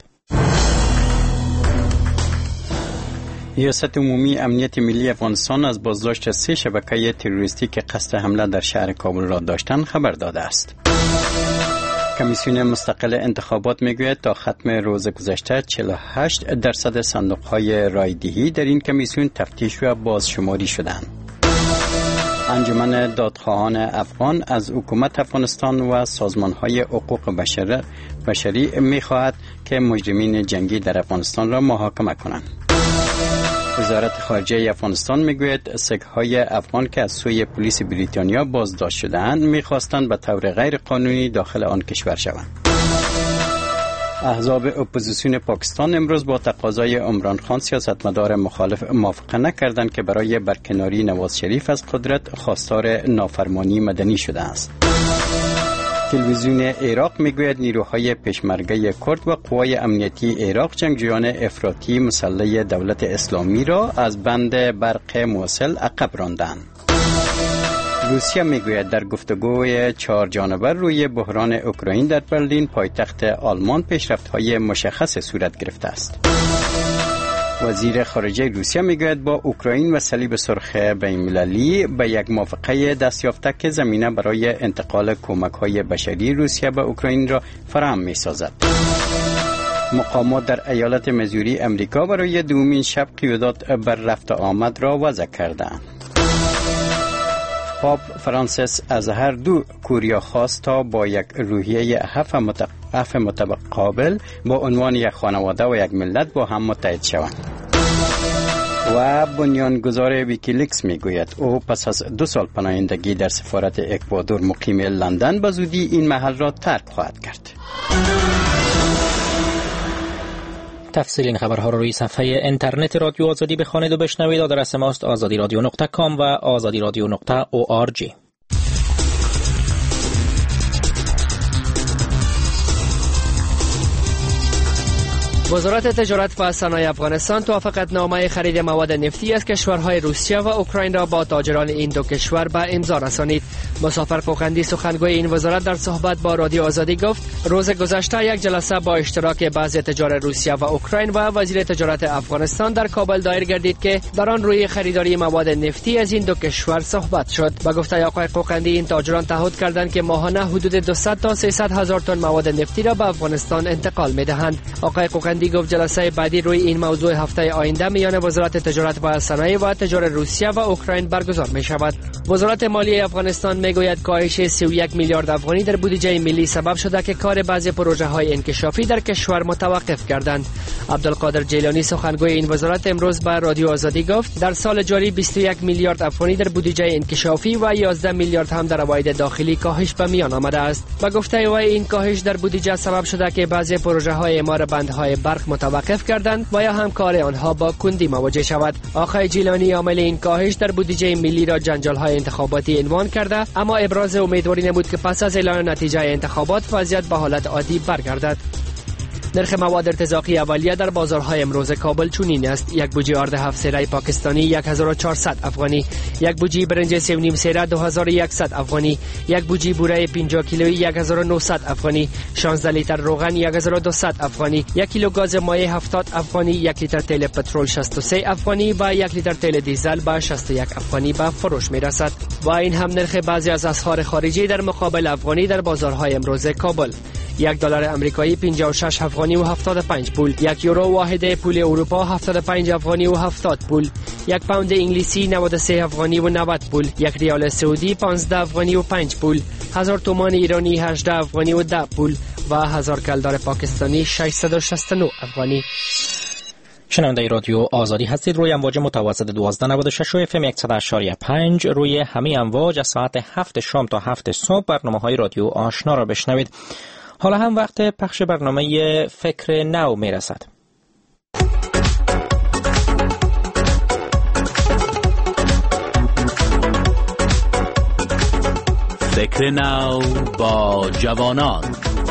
ریاست عمومی امنیت ملی افغانستان از بازداشت 3 شبکه تروریستی که قصد حمله در شهر کابل را داشتند خبر داده است. کمیسیون مستقل انتخابات میگوید تا ختم روز گذشته 48% صندوق‌های رایدهی در این کمیسیون تفتیش و بازشماری شدند. انجمن دادخواهان افغان از حکومت افغانستان و سازمان‌های حقوق بشری می‌خواهد که مجرمین جنگی در افغانستان را محاکمه کنند. وزارت خارجه افغانستان میگوید سک‌های افغان که از سوی پلیس بریتانیا بازداشت شده‌اند می‌خواستند به طور غیر قانونی داخل آن کشور شوند. احزاب اپوزیسیون پاکستان امروز با تقاضای عمران خان سیاستمدار مخالف موافقه نکردند که برای برکناری نواز شریف از قدرت خواستار نافرمانی مدنی شده است. تلویزیون عراق میگوید نیروهای پشمرگه کرد و قوای امنیتی عراق جنگجویان افراطی مسلح دولت اسلامی را از بند برق موصل عقب راندند. روسیه میگوید در گفتگوی 4 جانبه روی بحران اوکراین در برلین پایتخت آلمان پیشرفت‌های مشخص صورت گرفته است. وزیر خارجه روسیه میگوید با اوکراین و صلیب سرخ بین‌المللی به یک موافقه دست یافته که زمینه برای انتقال کمک‌های بشری روسیه به اوکراین را فراهم می‌سازد. مقامات در ایالت میزوری امریکا برای دومین شب قیودات بر رفت آمد را وضع کردند. پاپ فرانسیس از هر دو کوریا خواست تا با یک روحیه عفو متقابل با عنوان یک خانواده و یک ملت با هم متحد شوند. و بنیانگذار ویکیلیکس میگوید او پس از 2 سال پناهندگی در سفارت اکوادور مقیم لندن به زودی این محل را ترک خواهد کرد. تفصیل این خبرها را روی صفحه اینترنت رادیو آزادی بخوانید و بشنوید. آدرس ماست azadiradio.com و azadiradio.org. وزارت تجارت و صنایع افغانستان توافقتنامه خرید مواد نفتی از کشورهای روسیه و اوکراین را با تاجران این دو کشور به امضا رسانید. مسافر فوقندی سخنگوی این وزارت در صحبت با رادیو آزادی گفت روز گذشته یک جلسه با اشتراک بعضی تجار روسیه و اوکراین و وزیر تجارت افغانستان در کابل دایر گردید که در آن روی خریداری مواد نفتی از این دو کشور صحبت شد. با گفته آقای فوقندی این تاجران تعهد کردند که ماهانه حدود 200 تا 300 هزار تن مواد نفتی را به افغانستان انتقال می‌دهند. آقای فوقندی گفت جلسه بعدی روی این موضوع هفته آینده میان وزارت تجارت و صنایع و تجار روسیه و اوکراین برگزار می شود. وزارت مالیه افغانستان میگوید کاهش 31 میلیارد افغانی در بودجه ملی سبب شده که کار بعضی پروژه های انکشافی در کشور متوقف گردند. عبدالقادر جیلانی سخنگوی این وزارت امروز به رادیو آزادی گفت در سال جاری 21 میلیارد افغانی در بودجه انکشافی و 11 میلیارد هم در عواید داخلی کاهش به میان آمده است. با گفته او این کاهش در بودجه سبب شده که بعضی پروژه های اعمار بندهای برق متوقف کردند و یا هم کار آنها با کندی مواجه شود. آقای جیلانی عامل این کاهش در بودجه ملی را جنجال های انتخاباتی عنوان کرده، اما ابراز امیدواری نمود که پس از اعلان نتیجه انتخابات وضعیت به حالت عادی برگردد. نرخ مواد ارتزاقی اولیه در بازارهای امروز کابل چنین است: یک بوجی آرد 7 سیره پاکستانی 1400 افغانی، یک بوجی برنج 3.5 سیره 2100 افغانی، یک بوجی بوره 50 کیلویی 1900 افغانی، 16 لیتر روغن 1200 افغانی، یک کیلو گاز مایع 70 افغانی، یک لیتر تیل پترول 63 افغانی و یک لیتر تیل دیزل به 61 افغانی به فروش میرسد. و این هم نرخ بعضی از اسعار خارجی در مقابل افغانی در بازارهای امروز کابل: یک دلار امریکایی 56 افغانی و 75 پول، یک یورو واحد پول اروپا 75 افغانی و 70 پول، یک پوند انگلیسی 93 افغانی و 90 پول، یک ریال سعودی 15 افغانی و 5 پول، 1000 تومان ایرانی 18 افغانی و 10 پول و 1000 کلدار پاکستانی 669 افغانی. شنونده رادیو آزادی هستید. روی امواج متوسط 1296 و FM 100.5 روی همه امواج از ساعت 7 شام تا 7 صبح برنامه‌های رادیو آشنا را بشنوید. حالا هم وقت پخش برنامه فکر نو می رسد. فکر نو با جوانان.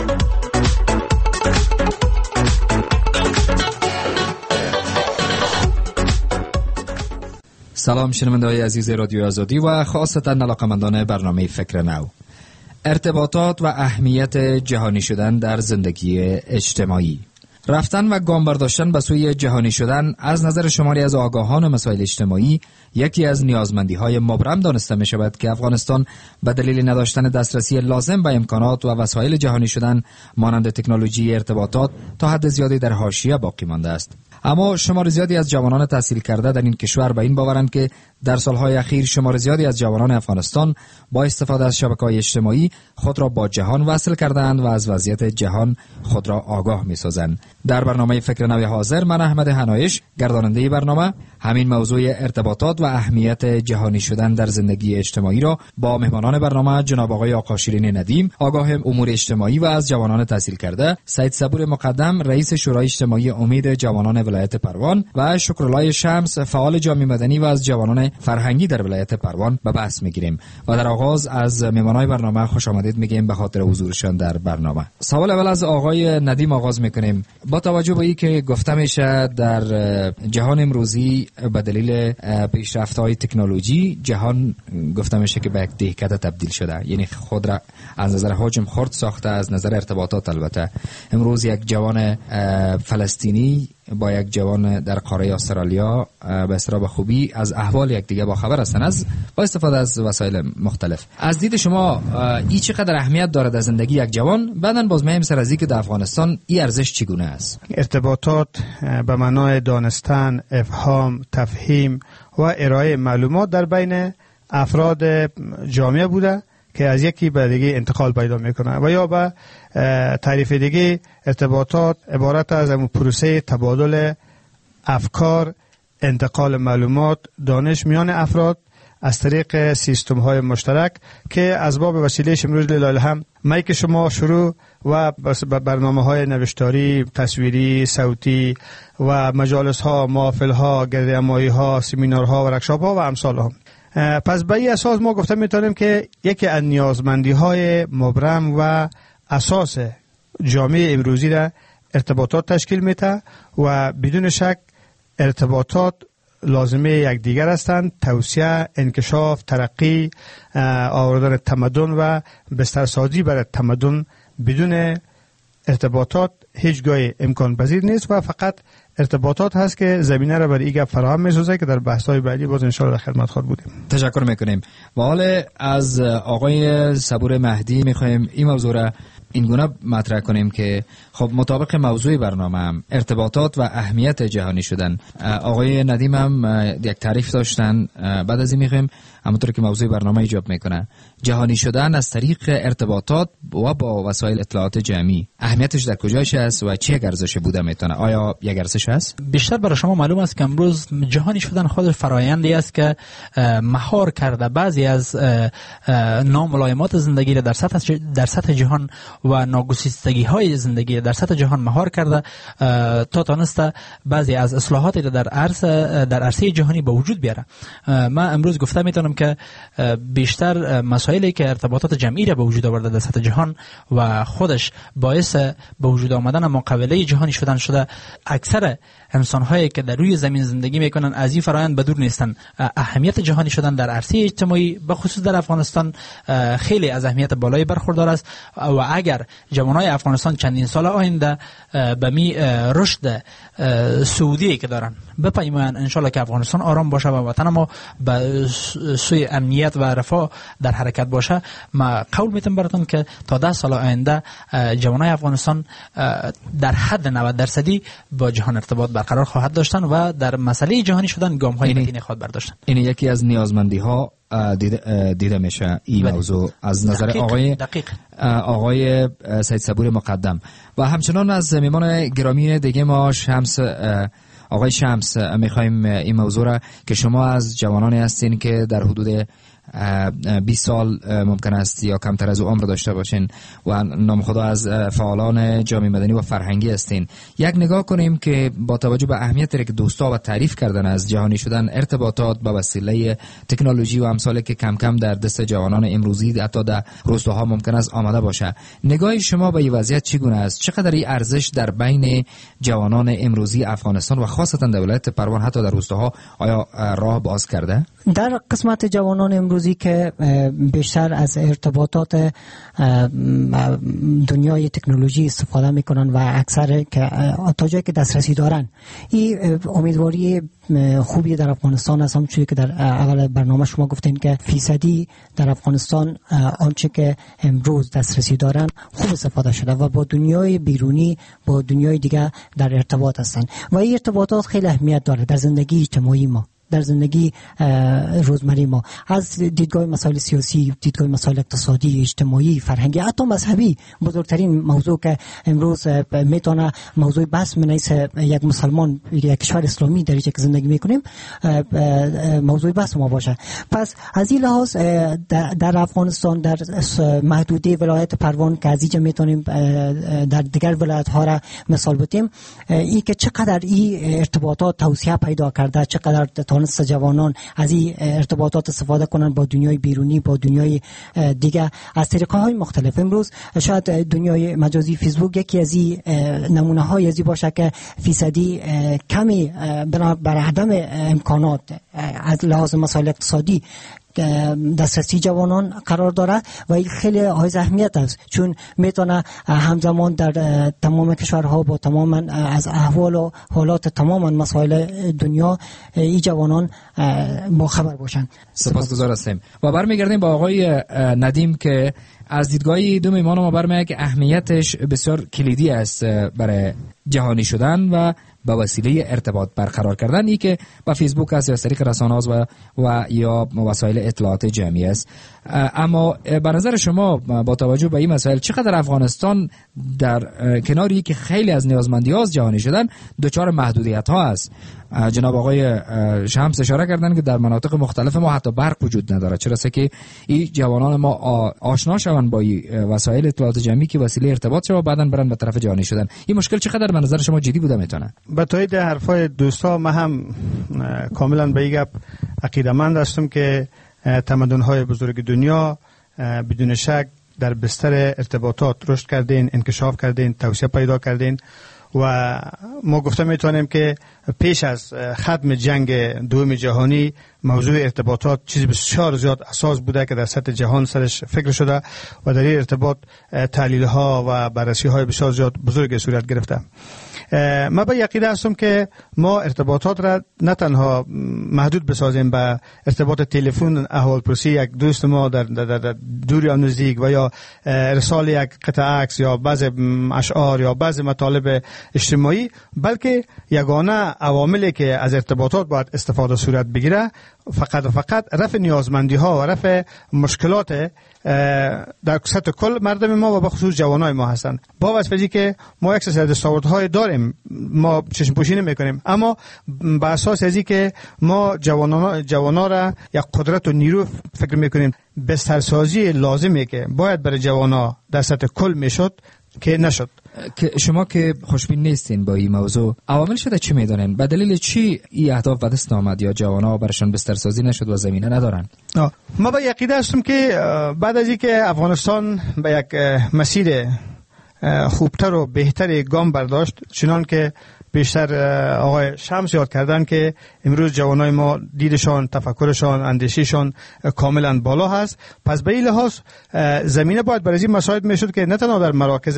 سلام شنونده‌های عزیز رادیو آزادی و خاصتا علاقه‌مندان برنامه فکر نو. ارتباطات و اهمیت جهانی شدن در زندگی اجتماعی. رفتن و گام برداشتن به سوی جهانی شدن از نظر شماری از آگاهان مسائل اجتماعی یکی از نیازمندی‌های مبرم دانسته می شود که افغانستان به دلیل نداشتن دسترسی لازم به امکانات و وسایل جهانی شدن مانند تکنولوژی ارتباطات تا حد زیادی در حاشیه باقی مانده است. اما شمار زیادی از جوانان تحصیل کرده در این کشور به این باورند که در سالهای اخیر شمار زیادی از جوانان افغانستان با استفاده از شبکه‌های اجتماعی خود را با جهان وصل کردند و از وضعیت جهان خود را آگاه می‌سازند. در برنامه فکر نو حاضر من احمد حنایش گرداننده برنامه همین موضوع ارتباطات و اهمیت جهانی شدن در زندگی اجتماعی را با مهمانان برنامه جناب آقای آقا شیرین ندیم آگاه امور اجتماعی و از جوانان تحصیل کرده، سید صبور مقدم رئیس شورای اجتماعی امید جوانان ولایت پروان و شکرالله شمس فعال جامعه مدنی و از جوانان فرهنگی در ولایت پروان به بحث میگیریم و در آغاز از مهمانان برنامه خوش آمدید میگیم به خاطر حضورشان در برنامه. سوال اول از آقای ندیم آغاز میکنیم. با توجه به اینکه گفته میشه در جهان امروزی به دلیل پیشرفت‌های تکنولوژی جهان گفته میشه که به یک دهکده تبدیل شده، یعنی خود را از نظر حجم خرد ساخته، از نظر ارتباطات. البته امروز یک جوان فلسطینی با یک جوان در قاره استرالیا به اصطلاح خوبی از احوال یکدیگر با خبر هستند از با استفاده از وسایل مختلف. از دید شما این چقدر اهمیت دارد در زندگی یک جوان؟ بعداً باز مهم سر از اینکه در افغانستان این ارزش چگونه است؟ ارتباطات به معنای دانستن، افهام، تفهیم و ارائه معلومات در بین افراد جامعه بوده که از یکی به دیگه انتقال پیدا میکنه و یا به تعریف دیگه ارتباطات عبارت از پروسه تبادل افکار، انتقال معلومات، دانش میان افراد از طریق سیستم های مشترک که از باب وسیله امروز لیلال هم مایک شما شروع و برنامه های نوشتاری، تصویری، صوتی و مجالس ها، محافل ها، گردهمایی ها، سمینار ها و ورکشاپ ها و امثال هم. پس به این اساس ما گفته میتونیم که یکی از نیازمندی های مبرم و اساس جامعه امروزی را ارتباطات تشکیل میده و بدون شک ارتباطات لازمه یکدیگر هستند. توسعه، انکشاف، ترقی، آوردن تمدن و بسترسازی برای تمدن بدون ارتباطات هیچگاه امکان پذیر نیست و فقط ارتباطات هست که زمینه را برای ایگه فراهم می‌سازه که در بحث‌های بعدی باز انشاءالله در خدمت خود بودیم. تشکر میکنیم. و حالا از آقای صبور مهدی میخوایم این موضوع را اینگونه مطرح کنیم که خب مطابق موضوع برنامه هم ارتباطات و اهمیت جهانی شدن. آقای ندیم هم یک تعریف داشتن، بعد از این میخوایم همونطور که موضوع برنامه ایجاب میکنه جهانی شدن از طریق ارتباطات و با وسایل اطلاعات جمعی اهمیتش در کجاش است و چه ارزشی بوده میتونه؟ آیا یک ارزش است؟ بیشتر برای شما معلوم است که امروز جهانی شدن خود فرایندی است که مهار کرده بعضی از ناملایمات زندگی را در سطح جهان و ناگسستگی های زندگی در سطح جهان مهار کرده تا تانسته بعضی از اصلاحاتی را در عرصه جهانی به وجود بیاره. من امروز گفته میتونم میکنم که بیشتر مسائلی که ارتباطات جمعی را به وجود آورده در سطح جهان و خودش باعث به وجود آمدن مقابله جهانی شده، اکثر انسان‌هایی که در روی زمین زندگی میکنن از این فرآیند به دور نیستن. اهمیت جهانی شدن در عرصه اجتماعی به خصوص در افغانستان خیلی از اهمیت بالایی برخوردار است و اگر جوانای افغانستان چندین سال آینده به می رشد سعودی که دارن بپیمایند انشالله که افغانستان آرام باشه و وطن ما به سوی امنیت و رفاه در حرکت باشه، ما قول میتونم براتون که تا 10 سال آینده جوانای افغانستان در حد 90% با جهان ارتباط برقرار خواهد داشتن و در مسئله جهانی شدن گام های متین خواهد برداشتن. این یکی از نیازمندی ها دیده میشه این موضوع از نظر آقای سید صبور مقدم و همچنان از میمان گرامی دیگه ما آقای شمس میخوایم این موضوع را که شما از جوانانی هستین که در حدود 20 سال ممکن است یا کمتر از او عمر داشته باشین و نام خدا از فعالان جامعه مدنی و فرهنگی هستین، یک نگاه کنیم که با توجه به اهمیتی که دوستا و تعریف کردن از جهانی شدن ارتباطات به وسیله تکنولوژی و امثالی که کم کم در دست جوانان امروزی حتی در روستاها ممکن است آمده باشه، نگاه شما به این وضعیت چگونه است؟ چقدر این ارزش در بین جوانان امروزی افغانستان و خاصتا در ولایت پروان حتی در روستاها آیا راه باز کرده؟ در قسمت جوانان امروزی که بیشتر از ارتباطات دنیای تکنولوژی استفاده میکنن و اکثر که تا جایی که دسترسی دارن، این امیدواری خوبی در افغانستان است. همونجوری که در اول برنامه شما گفتین که فیصدی در افغانستان آنچه که امروز دسترسی دارن خوب استفاده شده و با دنیای بیرونی با دنیای دیگه در ارتباط هستن و این ارتباطات خیلی اهمیت داره در زندگی اجتماعی ما، در زندگی روزمره ما، از دیدگاه مسائل سیاسی، دیدگاه مسائل اقتصادی، اجتماعی، فرهنگی، حتی مذهبی. بزرگترین موضوع که امروز میتونه موضوع بحث من است یک مسلمان یک کشور اسلامی در اینجا که زندگی میکنیم موضوع بحث ما باشه. پس از این لحاظ در افغانستان در محدوده ولایت پروان که از اینجا میتونیم در دیگر ولایت ها را مثال بزنیم، این که چقدر این ارتباطات توسعه پیدا کرده، چقدر تونست جوانان از این ارتباطات استفاده کنن با دنیای بیرونی، با دنیای دیگه از طریق‌های مختلف. امروز شاید دنیای مجازی فیسبوک یکی از این نمونه‌های از این باشه که فیصدی کمی بر عدم امکانات از لحاظ مسائل اقتصادی دسترسی جوانان قرار داره و این خیلی حائز اهمیت است، چون میتونه همزمان در تمام کشورها با تمام از احوال و حالات تمام مسائل دنیا این جوانان با خبر باشند. سپاسگزار هستیم و برمیگردیم با آقای ندیم که از دیدگاه دو میهمان ما برمیاد که اهمیتش بسیار کلیدی است برای جهانی شدن و با وسیله ارتباط برقرار کردن، ای که با فیسبوک است یا طریق رسانه‌ها و یا وسایل اطلاعات جمعی است. اما به نظر شما با توجه به این مسائل چقدر افغانستان در کناری که خیلی از نیازمندی‌ها جهانی شدن دچار محدودیت‌ها است؟ جناب آقای شمس اشاره کردن که در مناطق مختلف ما حتی برق وجود نداره، چرا که این جوانان ما آشنا شوند با وسایل اطلاعات جمعی که وسیله ارتباط شود بعداً برن به طرف جهانی شدن. این مشکل چقدر به نظر شما جدی بوده میتونه؟ به تایید حرفای دوستا من هم کاملا به این گپ عقیده‌مند هستم که تمدن‌های بزرگ دنیا بدون شک در بستر ارتباطات رشد کردین، انکشاف کردین، توسعه پیدا کردین و ما گفته میتونیم که پیش از ختم جنگ دوم جهانی موضوع ارتباطات چیزی بسیار زیاد اساس بوده که در سطح جهان سرش فکر شده و در این ارتباط تحلیل ها و بررسی های بسیار زیاد بزرگ صورت گرفته. من به عقیده هستم که ما ارتباطات را نه تنها محدود بسازیم به ارتباط تلفن، احوالپرسی یک دوست ما در دور یا نزدیک و یا ارسال یک قطعه عکس یا بعض اشعار یا بعض مطالب اجتماعی، بلکه یگانه عواملی که از ارتباطات باید استفاده صورت بگیره فقط رفع نیازمندی ها و رفع مشکلات در سطح کل مردم ما و به خصوص جوانای ما هستند. با واسطه که ما یک سری دستاوردهای داریم، ما چشم پوشی نمی‌کنیم، اما به اساس ازی که ما جوانا را یک قدرت و نیرو فکر می‌کنیم، بسترسازی لازمی که باید برای جوانا در سطح کل میشد که نشد. که شما که خوشبین نیستین با این موضوع، عوامل شده چی میدونین؟ به دلیل چی این اهداف به دست نامد یا جوانا برشان بسترسازی نشد و زمینه ندارن؟ ما به عقیده هستم که بعد از اینکه افغانستان به یک مسیر خوبتر و بهتر گام برداشت، چنان که بیشتر آقای شمس یاد کردن که امروز جوانای ما دیدشان، تفکرشان، اندیشیشان کاملا بالا هست. پس به این لحاظ زمینه باید برای این مساعد میشد که نه تنها در مراکز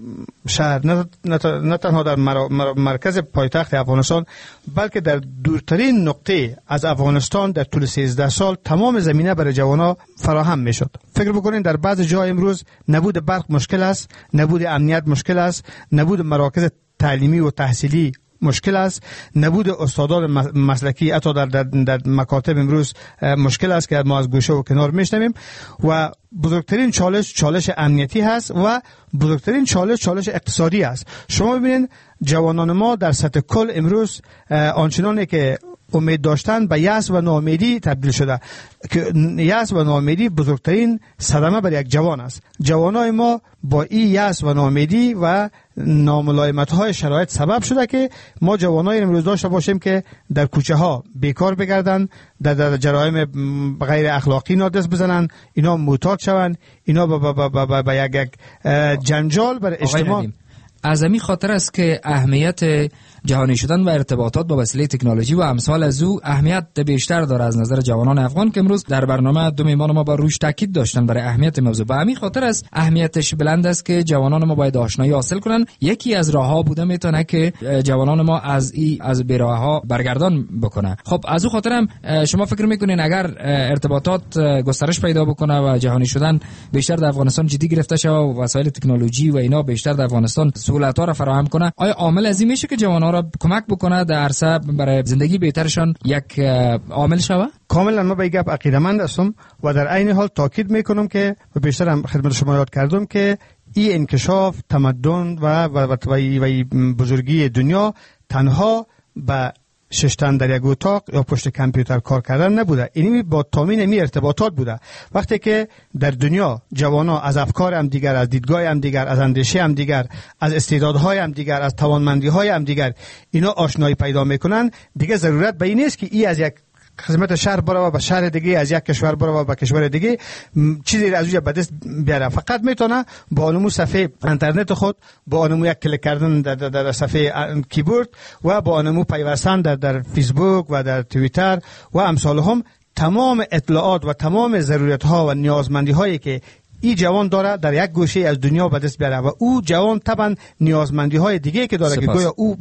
شهر، نه تنها در مرکز پایتخت افغانستان، بلکه در دورترین نقطه از افغانستان در طول 13 سال تمام زمینه برای جوانا فراهم میشد. فکر بکنین در بعض جای امروز نبود برق مشکل است، نبود امنیت مشکل است، نبود مراکز تعلیمی و تحصیلی مشکل است، نبود استادان مسلکی حتی در مکاتب امروز مشکل است که ما از گوشه و کنار میشنویم. و بزرگترین چالش امنیتی هست و بزرگترین چالش اقتصادی است. شما ببینید جوانان ما در سطح کل امروز آنچنانی که امید داشتن به یأس و ناامیدی تبدیل شده که یأس و ناامیدی بزرگترین صدمه بر یک جوان است. جوانای ما با این یأس و ناامیدی و ناملایمت‌های شرایط سبب شده که ما جوانای امروز داشته باشیم که در کوچه ها بیکار بگردن، در جرایم غیر اخلاقی دست بزنن، اینا معتاد شون، اینا به یک جنجال بر اجتماع. از همین خاطر است که اهمیت جهانی شدن و ارتباطات با وسیله تکنولوژی و امثال از او اهمیت بیشتر داره از نظر جوانان افغان که امروز در برنامه دو میهمان ما با روش تاکید داشتن برای اهمیت موضوع. به همین خاطر است اهمیتش بلند است که جوانان ما باید آشنایی حاصل کنن. یکی از راهها بوده میتونه که جوانان ما از بیراها برگردان بکنه. خب از او خاطر هم شما فکر میکنین اگر ارتباطات گسترش پیدا بکنه و جهانی شدن بیشتر در افغانستان جدی گرفته شه و وسایل تکنولوژی و اینا بیشتر در افغانستان سهولت‌ها را فراهم کنه، آیا عامل از این میشه که جوانان را کمک بکنه در عرصه برای زندگی بهترشان یک عامل شوه؟ کاملا ما به این گپ عقیده‌مند هستم و در عین حال تاکید میکنم که بیشتر هم خدمت شما یاد کردم که این انکشاف تمدن و بزرگی دنیا تنها به ششتن در یک اتاق یا پشت کامپیوتر کار کردن نبوده. اینی با تامین می ارتباطات بوده. وقتی که در دنیا جوانا از افکار هم دیگر، از دیدگاه هم دیگر، از اندیشه هم دیگر، از استعدادهای هم دیگر، از توانمندی‌های هم دیگر اینا آشنایی پیدا میکنن، دیگه ضرورت به این نیست که این از یک خدمت شهر برای به شهر دیگه، از یک کشور برای به کشور دیگه چیزی از اونجا به دست بیاره. فقط میتونه با انمو صفحه اینترنت خود، با انمو یک کلیک کردن در صفحه کیبورد و با انمو پیوستن در فیسبوک و در توییتر و امثال هم تمام اطلاعات و تمام ضرورت ها و نیازمندی هایی که این جوان داره در یک گوشه از دنیا به دست بیاره و او جوان طبعا نیازمندی های دیگه که داره که گویا او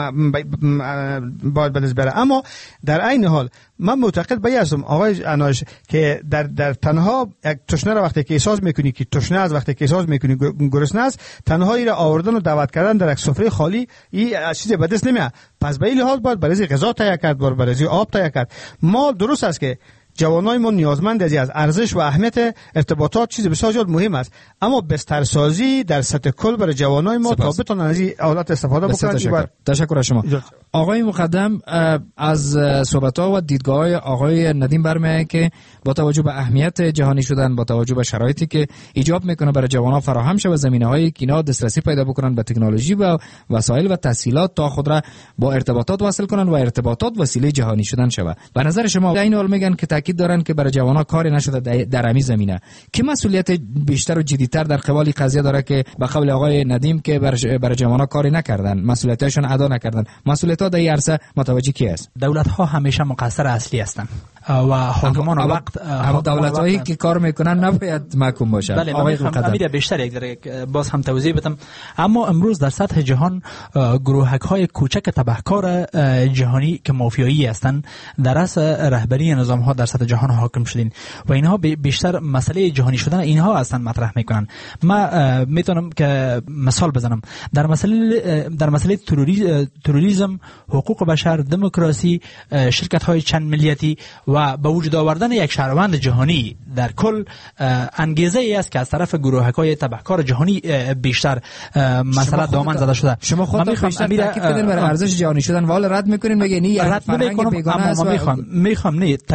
باید به دست بیاره. اما در عین حال من معتقد به هستم آقای عنایش که در تنها یک تشنه را وقتی که احساس میکنی که تشنه است، وقتی که احساس میکنی گرسنه است، تنها این را آوردن و دعوت کردن در یک سفره خالی این چیز به دست نمیاد. پس به این لحاظ باید برای غذا تهیه کرد، برای آب تهیه کرد. ما درست است که جوانای ما نیازمند از ارزش و اهمیت ارتباطات چیز بسیار زیاد مهم است، اما بسترسازی در سطح کل برای جوانای ما تا بتونن از این آلات استفاده بکنن. تشکر از شما. آقای مقدم، از صحبت‌ها و دیدگاه‌های آقای ندیم برمی‌آید که با توجه به اهمیت جهانی شدن، با توجه به شرایطی که ایجاب میکنه برای جوانان فراهم شه و زمینه‌هایی که اینا دسترسی پیدا بکنن به تکنولوژی و وسایل و تسهیلات تا خود را با ارتباطات وصل کنن و ارتباطات وسیله جهانی شدن شود. به نظر شما در این حال میگن که تاکید دارن که برای جوانان کاری نشده در همین زمینه، که مسئولیت بیشتر و جدی‌تر در قبال قضیه داره که به قول آقای ندیم که برای جوانان کاری نکردن، مسئولیتشون ادا نکردن، مسئولیت در این عرصه متوجه کی است؟ دولت ها همیشه مقصر اصلی هستند و حاکمان وقت هم دولت هایی که کار میکنن نباید محکوم باشن. بله، آقای مقدم بیشتر یک ذره باز هم توضیح بدم. اما امروز در سطح جهان گروهک های کوچک تبهکار جهانی که مافیایی هستند در رأس رهبری نظام ها در سطح جهان حاکم شدین و اینها بیشتر مسئله جهانی شدن اینها هستند مطرح میکنن. ما میتونم که مثال بزنم در مسئله تروریسم، حقوق بشر، دموکراسی، شرکت های چند ملیتی و به وجود آوردن یک شهروند جهانی در کل انگیزه ای است که از طرف گروه‌های تبهکار جهانی بیشتر مسئله دامن زده شده. شما خودتون بیشتر تاکید بدین بر ارزش جهانی شدن و حالا رد میکنین، میگین این رد نمیکنم، اما میخوام توضیح بدم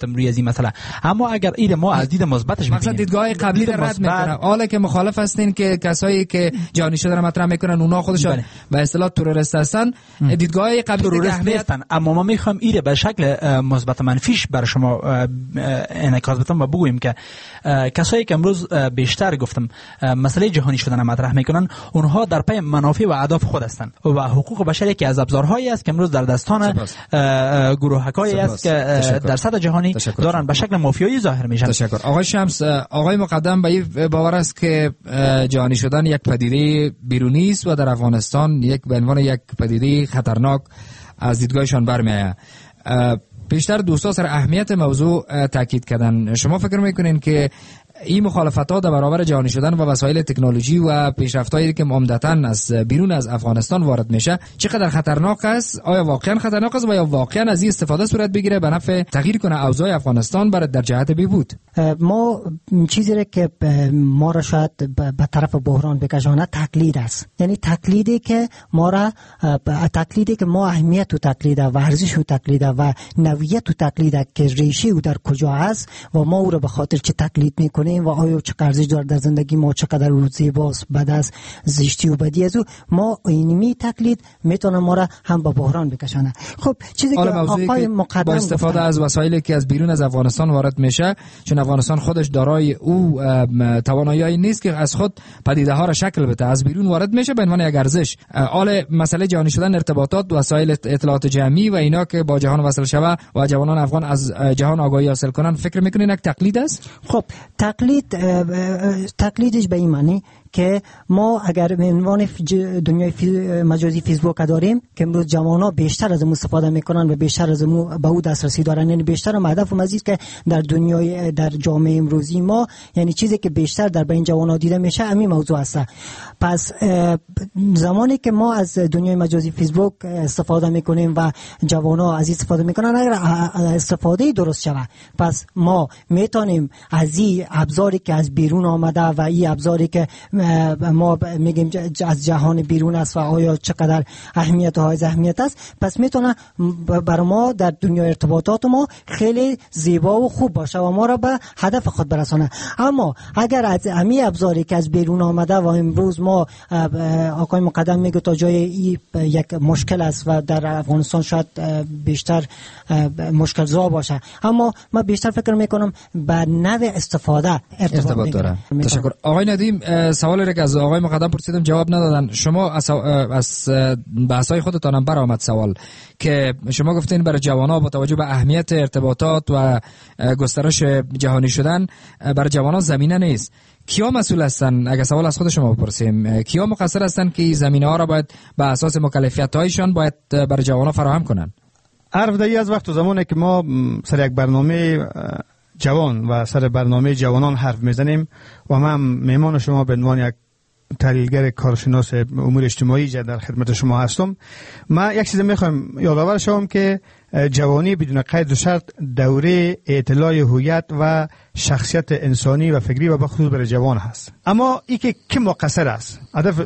دادم روی از این مسئله. اما اگر این ما از دید مثبتش ببینیم، مثلا دیدگاه قبلی رو رد میکنه. حالا که مخالف هستین که کسایی که جهانی شده رو مطرح میکنن اونا خودشون به اصطلاح تروریست هستن، دیدگاه قبلی تروریست نیستن، اما ما میخوام ایره به شکل مثبت منفیش بر شما انعکاس بدم و بگویم که کسایی که امروز بیشتر گفتم مسئله جهانی شدن مطرح میکنن، اونها در پی منافع و اهداف خود هستند و حقوق بشر یکی از ابزارهایی است که امروز در دستان گروهکایی است که در سطح جهانی دارن به شکل مافیایی ظاهر میشن. تشکر. آقای شمس، آقای مقدم به این باور است که جهانی شدن یک پدیده بیرونی است و در افغانستان به عنوان یک پدیده خطرناک از دیدگاهشان برمیآید. بیشتر دوستا سر اهمیت موضوع تاکید کردن. شما فکر میکنین که این مخالفت‌ها در برابر جهانی شدن و وسایل تکنولوژی و پیشرفت‌هایی که عمدتاً از بیرون از افغانستان وارد میشه چقدر خطرناک است؟ آیا واقعاً خطرناک است و یا واقعاً از این استفاده صورت بگیره به نفع تغییر کنه اوضاع افغانستان در جهت بهبود؟ ما چیزی را که ما را شاید به طرف بحران بکشانه تقلید است. یعنی تقلیدی که ما اهمیت و تقلید و ارزش و تقلید و نوعیت و تقلید که ریشه او در کجا است و ما او را به خاطر چه تقلید میکنیم و آیا چه ارزش داره در زندگی ما، چقدر او زیباست، بد است، زشتی و بدی از او، ما اینمی تقلید میتونه ما را هم به بحران بکشانه. خب چیزی که آقای مقدم با استفاده از وسایلی که از بیرون از افغانستان وارد میشه، چون افغانستان خودش دارای او توانایی نیست که از خود پدیده ها را شکل بده، از بیرون وارد میشه به عنوان یک ارزش. حال مسئله جهانی شدن، ارتباطات، وسایل اطلاعات جمعی و اینا که با جهان وصل شوه و جوانان افغان از جهان آگاهی حاصل کنن، فکر میکنین یک تقلید است؟ خب تقلیدش به این معنی که ما اگر به عنوان دنیای مجازی فیسبوک داریم که امروز جوانان بیشتر از اون استفاده میکنن و بیشتر از اون به اون دسترسی دارن، یعنی بیشتر هدف و مزید که در جامعه امروزی ما، یعنی چیزی که بیشتر در بین جوانان دیده میشه همین موضوع است. پس زمانی که ما از دنیای مجازی فیسبوک استفاده میکنیم و جوانان از استفاده میکنن، اگر استفاده درست شود، پس ما میتونیم از این ابزاری که از بیرون آمده و این ابزاری که ما میگیم از جهان بیرون است و آیا چقدر اهمیت و های اهمیت است، پس میتونه بر ما در دنیای ارتباطات ما خیلی زیبا و خوب باشه و ما را به هدف خود برسانه. اما اگر از همین ابزاری که از بیرون آمده و امروز ما آقای مقدم میگه تا جای یک مشکل است و در افغانستان شاید بیشتر مشکل زا باشه، اما من بیشتر فکر میکنم به نوع استفاده ارتباط داره. تشکر. آقای ندیم، سوالی را که از آقای مقدم پرسیدم جواب ندادن. شما از بحث‌های خودتان برآمد سوال که شما گفتین برای جوانان با توجه به اهمیت ارتباطات و گسترش جهانی شدن برای جوانان زمینه نیست. کیا مسئول هستن؟ اگه سوال از خود شما بپرسیم، کیا مقصر هستن که زمینه ها را باید به اساس مکلفیت هایشان باید برای جوانان فراهم کنن؟ عرف دهی از وقت و زمانی که ما سر یک برنامه جوان و سر برنامه جوانان حرف میزنیم و من میمان شما به عنوان یک تحلیلگر کارشناس امور اجتماعی در خدمت شما هستم، من یک چیز میخوام یادآور شوم که جوانی بدون قید و شرط دوره اطلاع هویت و شخصیت انسانی و فکری و بخصوص برای جوان هست. اما این که کی مقصر است؟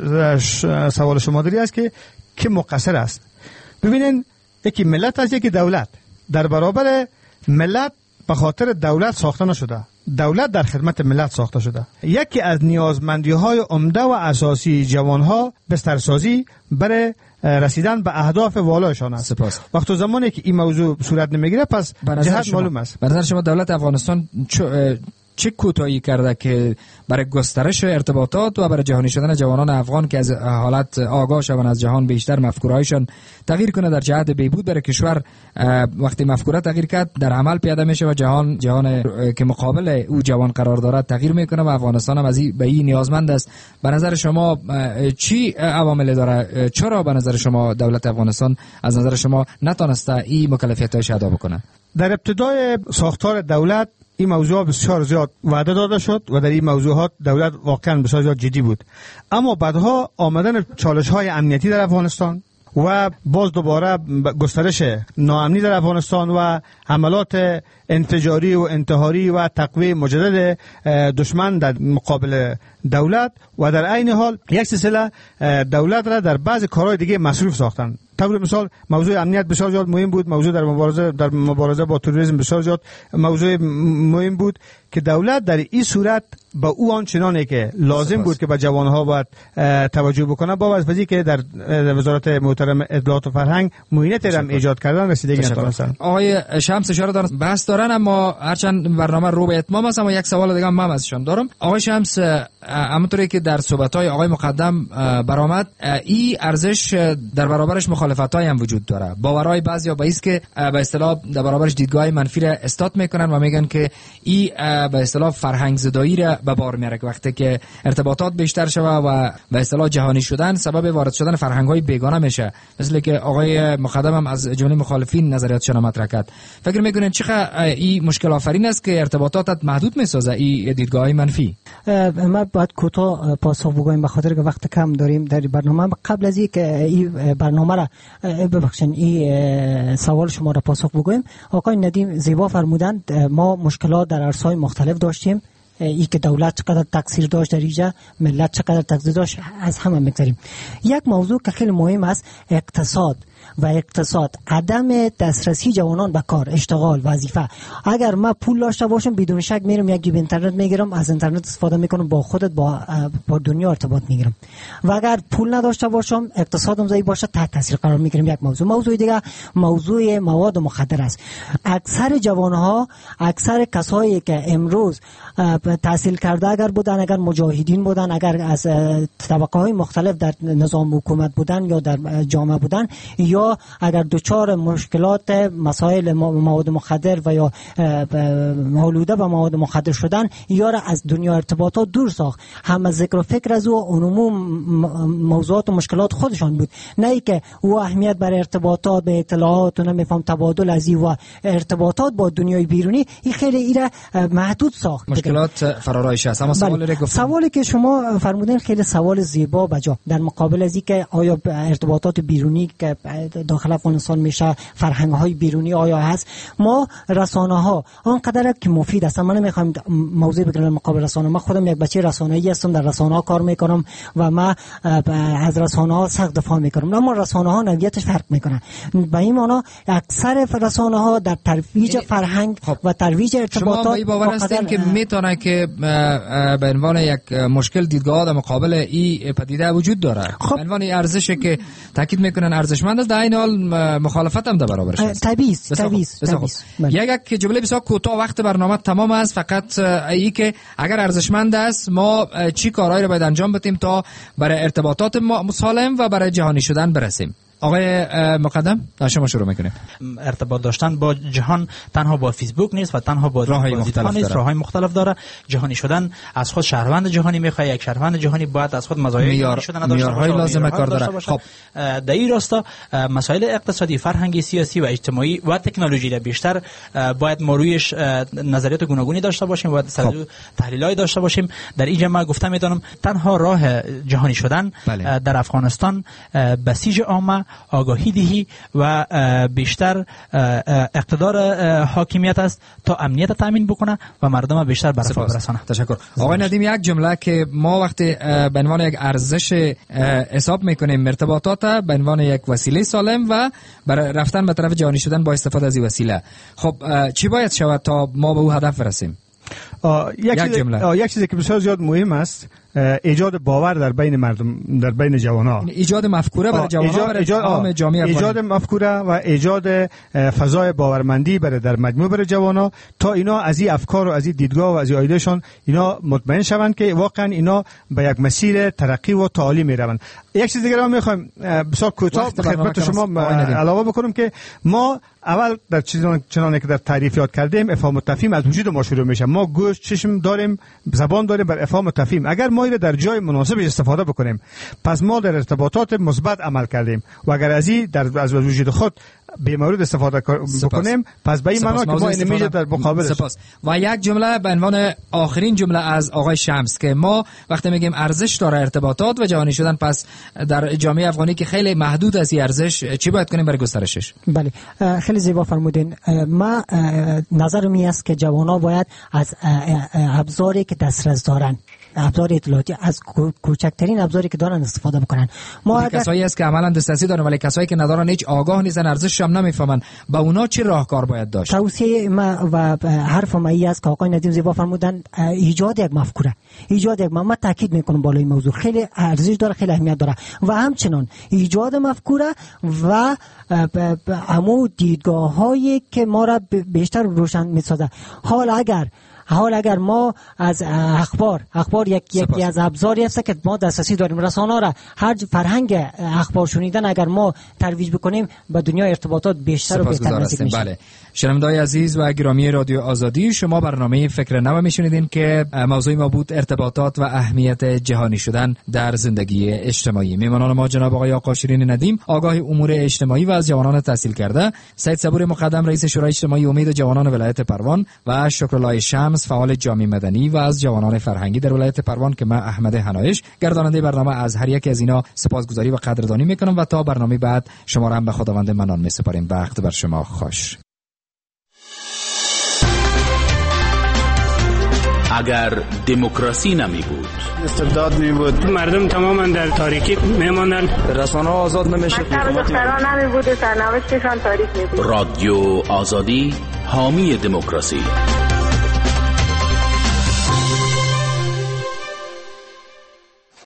هدف سوال شما داری است که کی مقصر است. ببینین، یکی ملت است، یکی دولت. در برابر ملت به خاطر دولت ساخته نشده، دولت در خدمت ملت ساخته شده. یکی از نیازمندی‌های عمده و اساسی جوان‌ها بسترسازی برای رسیدن به اهداف والایشان است. وقتی زمانی که این موضوع صورت نمیگیره، پس جهت معلوم است. به نظر شما دولت افغانستان چه کوتاهی کرده که برای گسترش ارتباطات و برای جهانی شدن جوانان افغان که از حالت آگاه شوند از جهان بیشتر مفکورهایشان تغییر کنه در جهت بهبود برای کشور؟ وقتی مفکوره تغییر کرد در عمل پیاده میشه و جهان که مقابل او جوان قرار دارد تغییر میکنه و افغانستان هم به این نیازمند است. به نظر شما چی عوامل داره؟ چرا به نظر شما دولت افغانستان از نظر شما نتونسته این مکلفیت‌هاش ادا بکنه؟ در ابتدای ساختار دولت این موضوع بسیار زیاد وعده داده شد و در این موضوعات دولت واقعا بسیار زیاد جدی بود. اما بعدها آمدن چالش‌های امنیتی در افغانستان و باز دوباره گسترش ناامنی در افغانستان و حملات انفجاری و انتحاری و تقویه مجدد دشمن در مقابل دولت و در عین حال یک سلسله دولت را در بعض کارهای دیگه مصروف ساختند. طور مثال موضوع امنیت بسیار زیاد مهم بود، موضوع در مبارزه با تروریسم بسیار زیاد موضوع مهم بود که دولت در این صورت با او آنچنانی که لازم بود که به جوانها باید توجه بکنه، با وظیفه‌ای که در وزارت محترم اطلاعات و فرهنگ موینت را ایجاد کردن رسیدگی نتونستن. آقای شمس اشاره دارن بحث دارن، اما هرچند برنامه رو به اتمام است، اما یک سوال دیگه من ازشون دارم. آقای شمس، همونطوری که در صحبت‌های آقای مقدم برآمد، این ارزش در برابرش مخالفت‌های هم وجود داره. باورهای بعضیا به است که به اصطلاح در برابرش دیدگاه منفی را استاد میکنن و میگن که این به اصطلاح فرهنگ زدایی را به بار میاره که وقتی که ارتباطات بیشتر شوه و به اصطلاح جهانی شدن سبب وارد شدن فرهنگ‌های بیگانه میشه، مثل که آقای مقدم هم از جمله مخالفین نظریاتشون مطرح کرد. فکر میکنین چقدر این مشکل آفرین است که ارتباطات محدود میسازه این دیدگاه منفی؟ ما باید کوتاه پاسخ بگویم به خاطر که وقت کم داریم در برنامه. قبل از اینکه این برنامه را ببخشید این سوال شما را پاسخ بگویم، آقای ندیم زیبا فرمودند ما مشکلات در عرصه‌های مختلف داشتیم، ای که دولت چقدر تقصیر داشت در اینجا، ملت چقدر تقصیر داشت، از همه میگذاریم. یک موضوع که خیلی مهم است اقتصاد، عدم دسترسی جوانان به کار، اشتغال، وظیفه. اگر من پول داشته باشم بدون شک میرم یک جیب اینترنت میگیرم، از اینترنت استفاده میکنم، با خودت با دنیا ارتباط میگیرم. و اگر پول نداشته باشم، اقتصادم ضعیف باشه، تحت تاثیر قرار میگیرم. یک موضوع دیگه موضوع مواد مخدر است. اکثر جوانها، اکثر کسایی که امروز تحصیل کرده اگر بودن، اگر مجاهدین بودن، اگر از طبقه های مختلف در نظام حکومت بودن یا در جامعه بودن، یا اگر دچار مشکلات مسائل مواد مخدر و یا آلوده به مواد مخدر شدن، یا را از دنیا ارتباطات دور ساخت. هم از ذکر و فکر از او عموم موضوعات و مشکلات خودشان بود، نه ای که او اهمیت بر ارتباطات به اطلاعات و نمیفهم تبادل از و ارتباطات با دنیای بیرونی این خیلی ایره محدود ساخت. مشکلات فرارایش است. اما سوالی که شما فرمودین خیلی سوال زیبا بجا در مقابل از اینکه آیا ارتباطات بیرونی که داخل افغانستان میشه، فرهنگ های بیرونی آیا هست، ما رسانه ها آنقدر که مفید هستن. من نمیخوام موضوع بگیرم مقابل رسانه، من خودم یک بچه رسانه‌ای هستم، در رسانه ها کار میکنم و من از رسانه ها سخت دفاع میکنم، اما رسانه ها نوعیتش فرق میکنه. به این معنی اکثر رسانه ها در ترویج فرهنگ و ترویج ارتباطات شما باور هستین که میتونه که به عنوان یک مشکل دیدگاه در مقابل این پدیده وجود داره؟ به عنوان ارزشی که تاکید میکنن ارزشمند است، در این حال مخالفت هم در برابرش است. طبیعی. یک جمله بسیار کوتاه، وقت برنامه تمام است، فقط ای که اگر ارزشمند است ما چی کارهایی رو باید انجام بدیم تا برای ارتباطات سالم و برای جهانی شدن برسیم؟ آقای مقدم شما شروع میکنیم. ارتباط داشتن با جهان تنها با فیسبوک نیست و تنها با راههای مختلف داره. جهانی شدن از خود شهروند جهانی میخواد. یک شهروند جهانی باید از خود مزایای جهانی شدن داشته باشه، لازمه کار داره. خب در این راستا مسائل اقتصادی، فرهنگی، سیاسی و اجتماعی و تکنولوژی را بیشتر باید ما رویش نظریات گوناگونی داشته باشیم و تحلیلای داشته باشیم. در اینجا ما گفته میدونم تنها راه جهانی شدن در افغانستان بسیج عامه، آگاهی دهی و بیشتر اقتدار حاکمیت است تا امنیت تامین بکنه و مردم بیشتر به رفاه برسانه. تشکر. آقای ندیم، یک جمله که ما وقتی به عنوان یک ارزش حساب میکنیم ارتباطات به عنوان یک وسیله سالم و برای رفتن به طرف جهانی شدن با استفاده از این وسیله، خب چی باید شود تا ما به اون هدف برسیم؟ یک چیزی که بسیار زیاد مهم است ایجاد باور در بین مردم، در بین جوانان، ایجاد مفکوره برای جوانان، ایجاد مفکوره و ایجاد فضای باورمندی برای در مجموع برای جوانان، تا اینا از این افکار و از این دیدگاه و از این ایدهشون اینا مطمئن شوند که واقعا اینا به یک مسیر ترقی و تعالی میروند. یک چیز دیگه رو میخوایم بسیار کوتاه خدمت شما علاوه بکنم که ما اول در چنانه که در تعریف یاد کردیم افهام و تفهیم از وجود ما شروع میشه. ما گوش، چشم داریم، زبان داریم بر افهام و تفهیم. اگر ما اینو در جای مناسبش استفاده بکنیم، پس ما در ارتباطات مثبت عمل کردیم و اگر از وجود خود به مورد استفاده بکنیم، پس به این معنی که ما اینمیشه در مقابلش. و یک جمله به عنوان آخرین جمله از آقای شمس که ما وقتی میگیم ارزش داره ارتباطات و جهانی شدن، پس در جامعه افغانی که خیلی محدود است این ارزش، چی باید کنیم برای گسترشش؟ بله، خیلی زیبا فرمودین. ما نظرم این است که جوانان باید از ابزاری که دسترس دارن ابزار اطلاعاتی از کوچکترین ابزاری که دارن استفاده بکنن. ما اگر کسایی است که عملا دسترسی دارن ولی کسایی که ندارن هیچ آگاه نیستن، ارزشش هم نمیفهمن، با اونا چه راهکار باید داشت؟ توصیه ما و حرف ما ای است که آقای ندیم زیبا فرمودن ایجاد یک مفکوره، ایجاد یک ما تاکید میکنم بالای موضوع خیلی ارزش داره، خیلی اهمیت داره و همچنان ایجاد مفکوره و همو دیدگاه‌هایی که ما را بیشتر روشن می‌سازه. حال اگر ما از اخبار یکی از ابزاری است که ما دسترسی داریم، رسانه‌ها را هر فرهنگ اخبار شنیدن اگر ما ترویج بکنیم به دنیا ارتباطات بیشتر و بهتر نزدیک میشیم. بله. شنونده‌های عزیز و گرامی رادیو آزادی، شما برنامه فکر نو میشنیدین که موضوع ما بود ارتباطات و اهمیت جهانی شدن در زندگی اجتماعی. میهمانان ما جناب آقای آقا شیرین ندیم، آگاه امور اجتماعی و از جوانان تحصیل کرده، سید صبور مقدم رئیس شورای اجتماعی امید جوانان ولایت پروان و شکرالله شمس فعال جامعه مدنی و از جوانان فرهنگی در ولایت پروان که من احمد حنایش گرداننده برنامه از هر یک از اینا سپاسگزاری و قدردانی میکنم و تا برنامه بعد شما را هم به خداوند منان میسپاریم. وقت بر شما خوش. اگر دموکراسی نمی بود، استبداد می بود، مردم تماما در تاریکی میماندن، رسانه آزاد نمیشه، دختران نمی بود، سرنوشتشان تاریک می بود. رادیو آزادی حامی دموکراسی.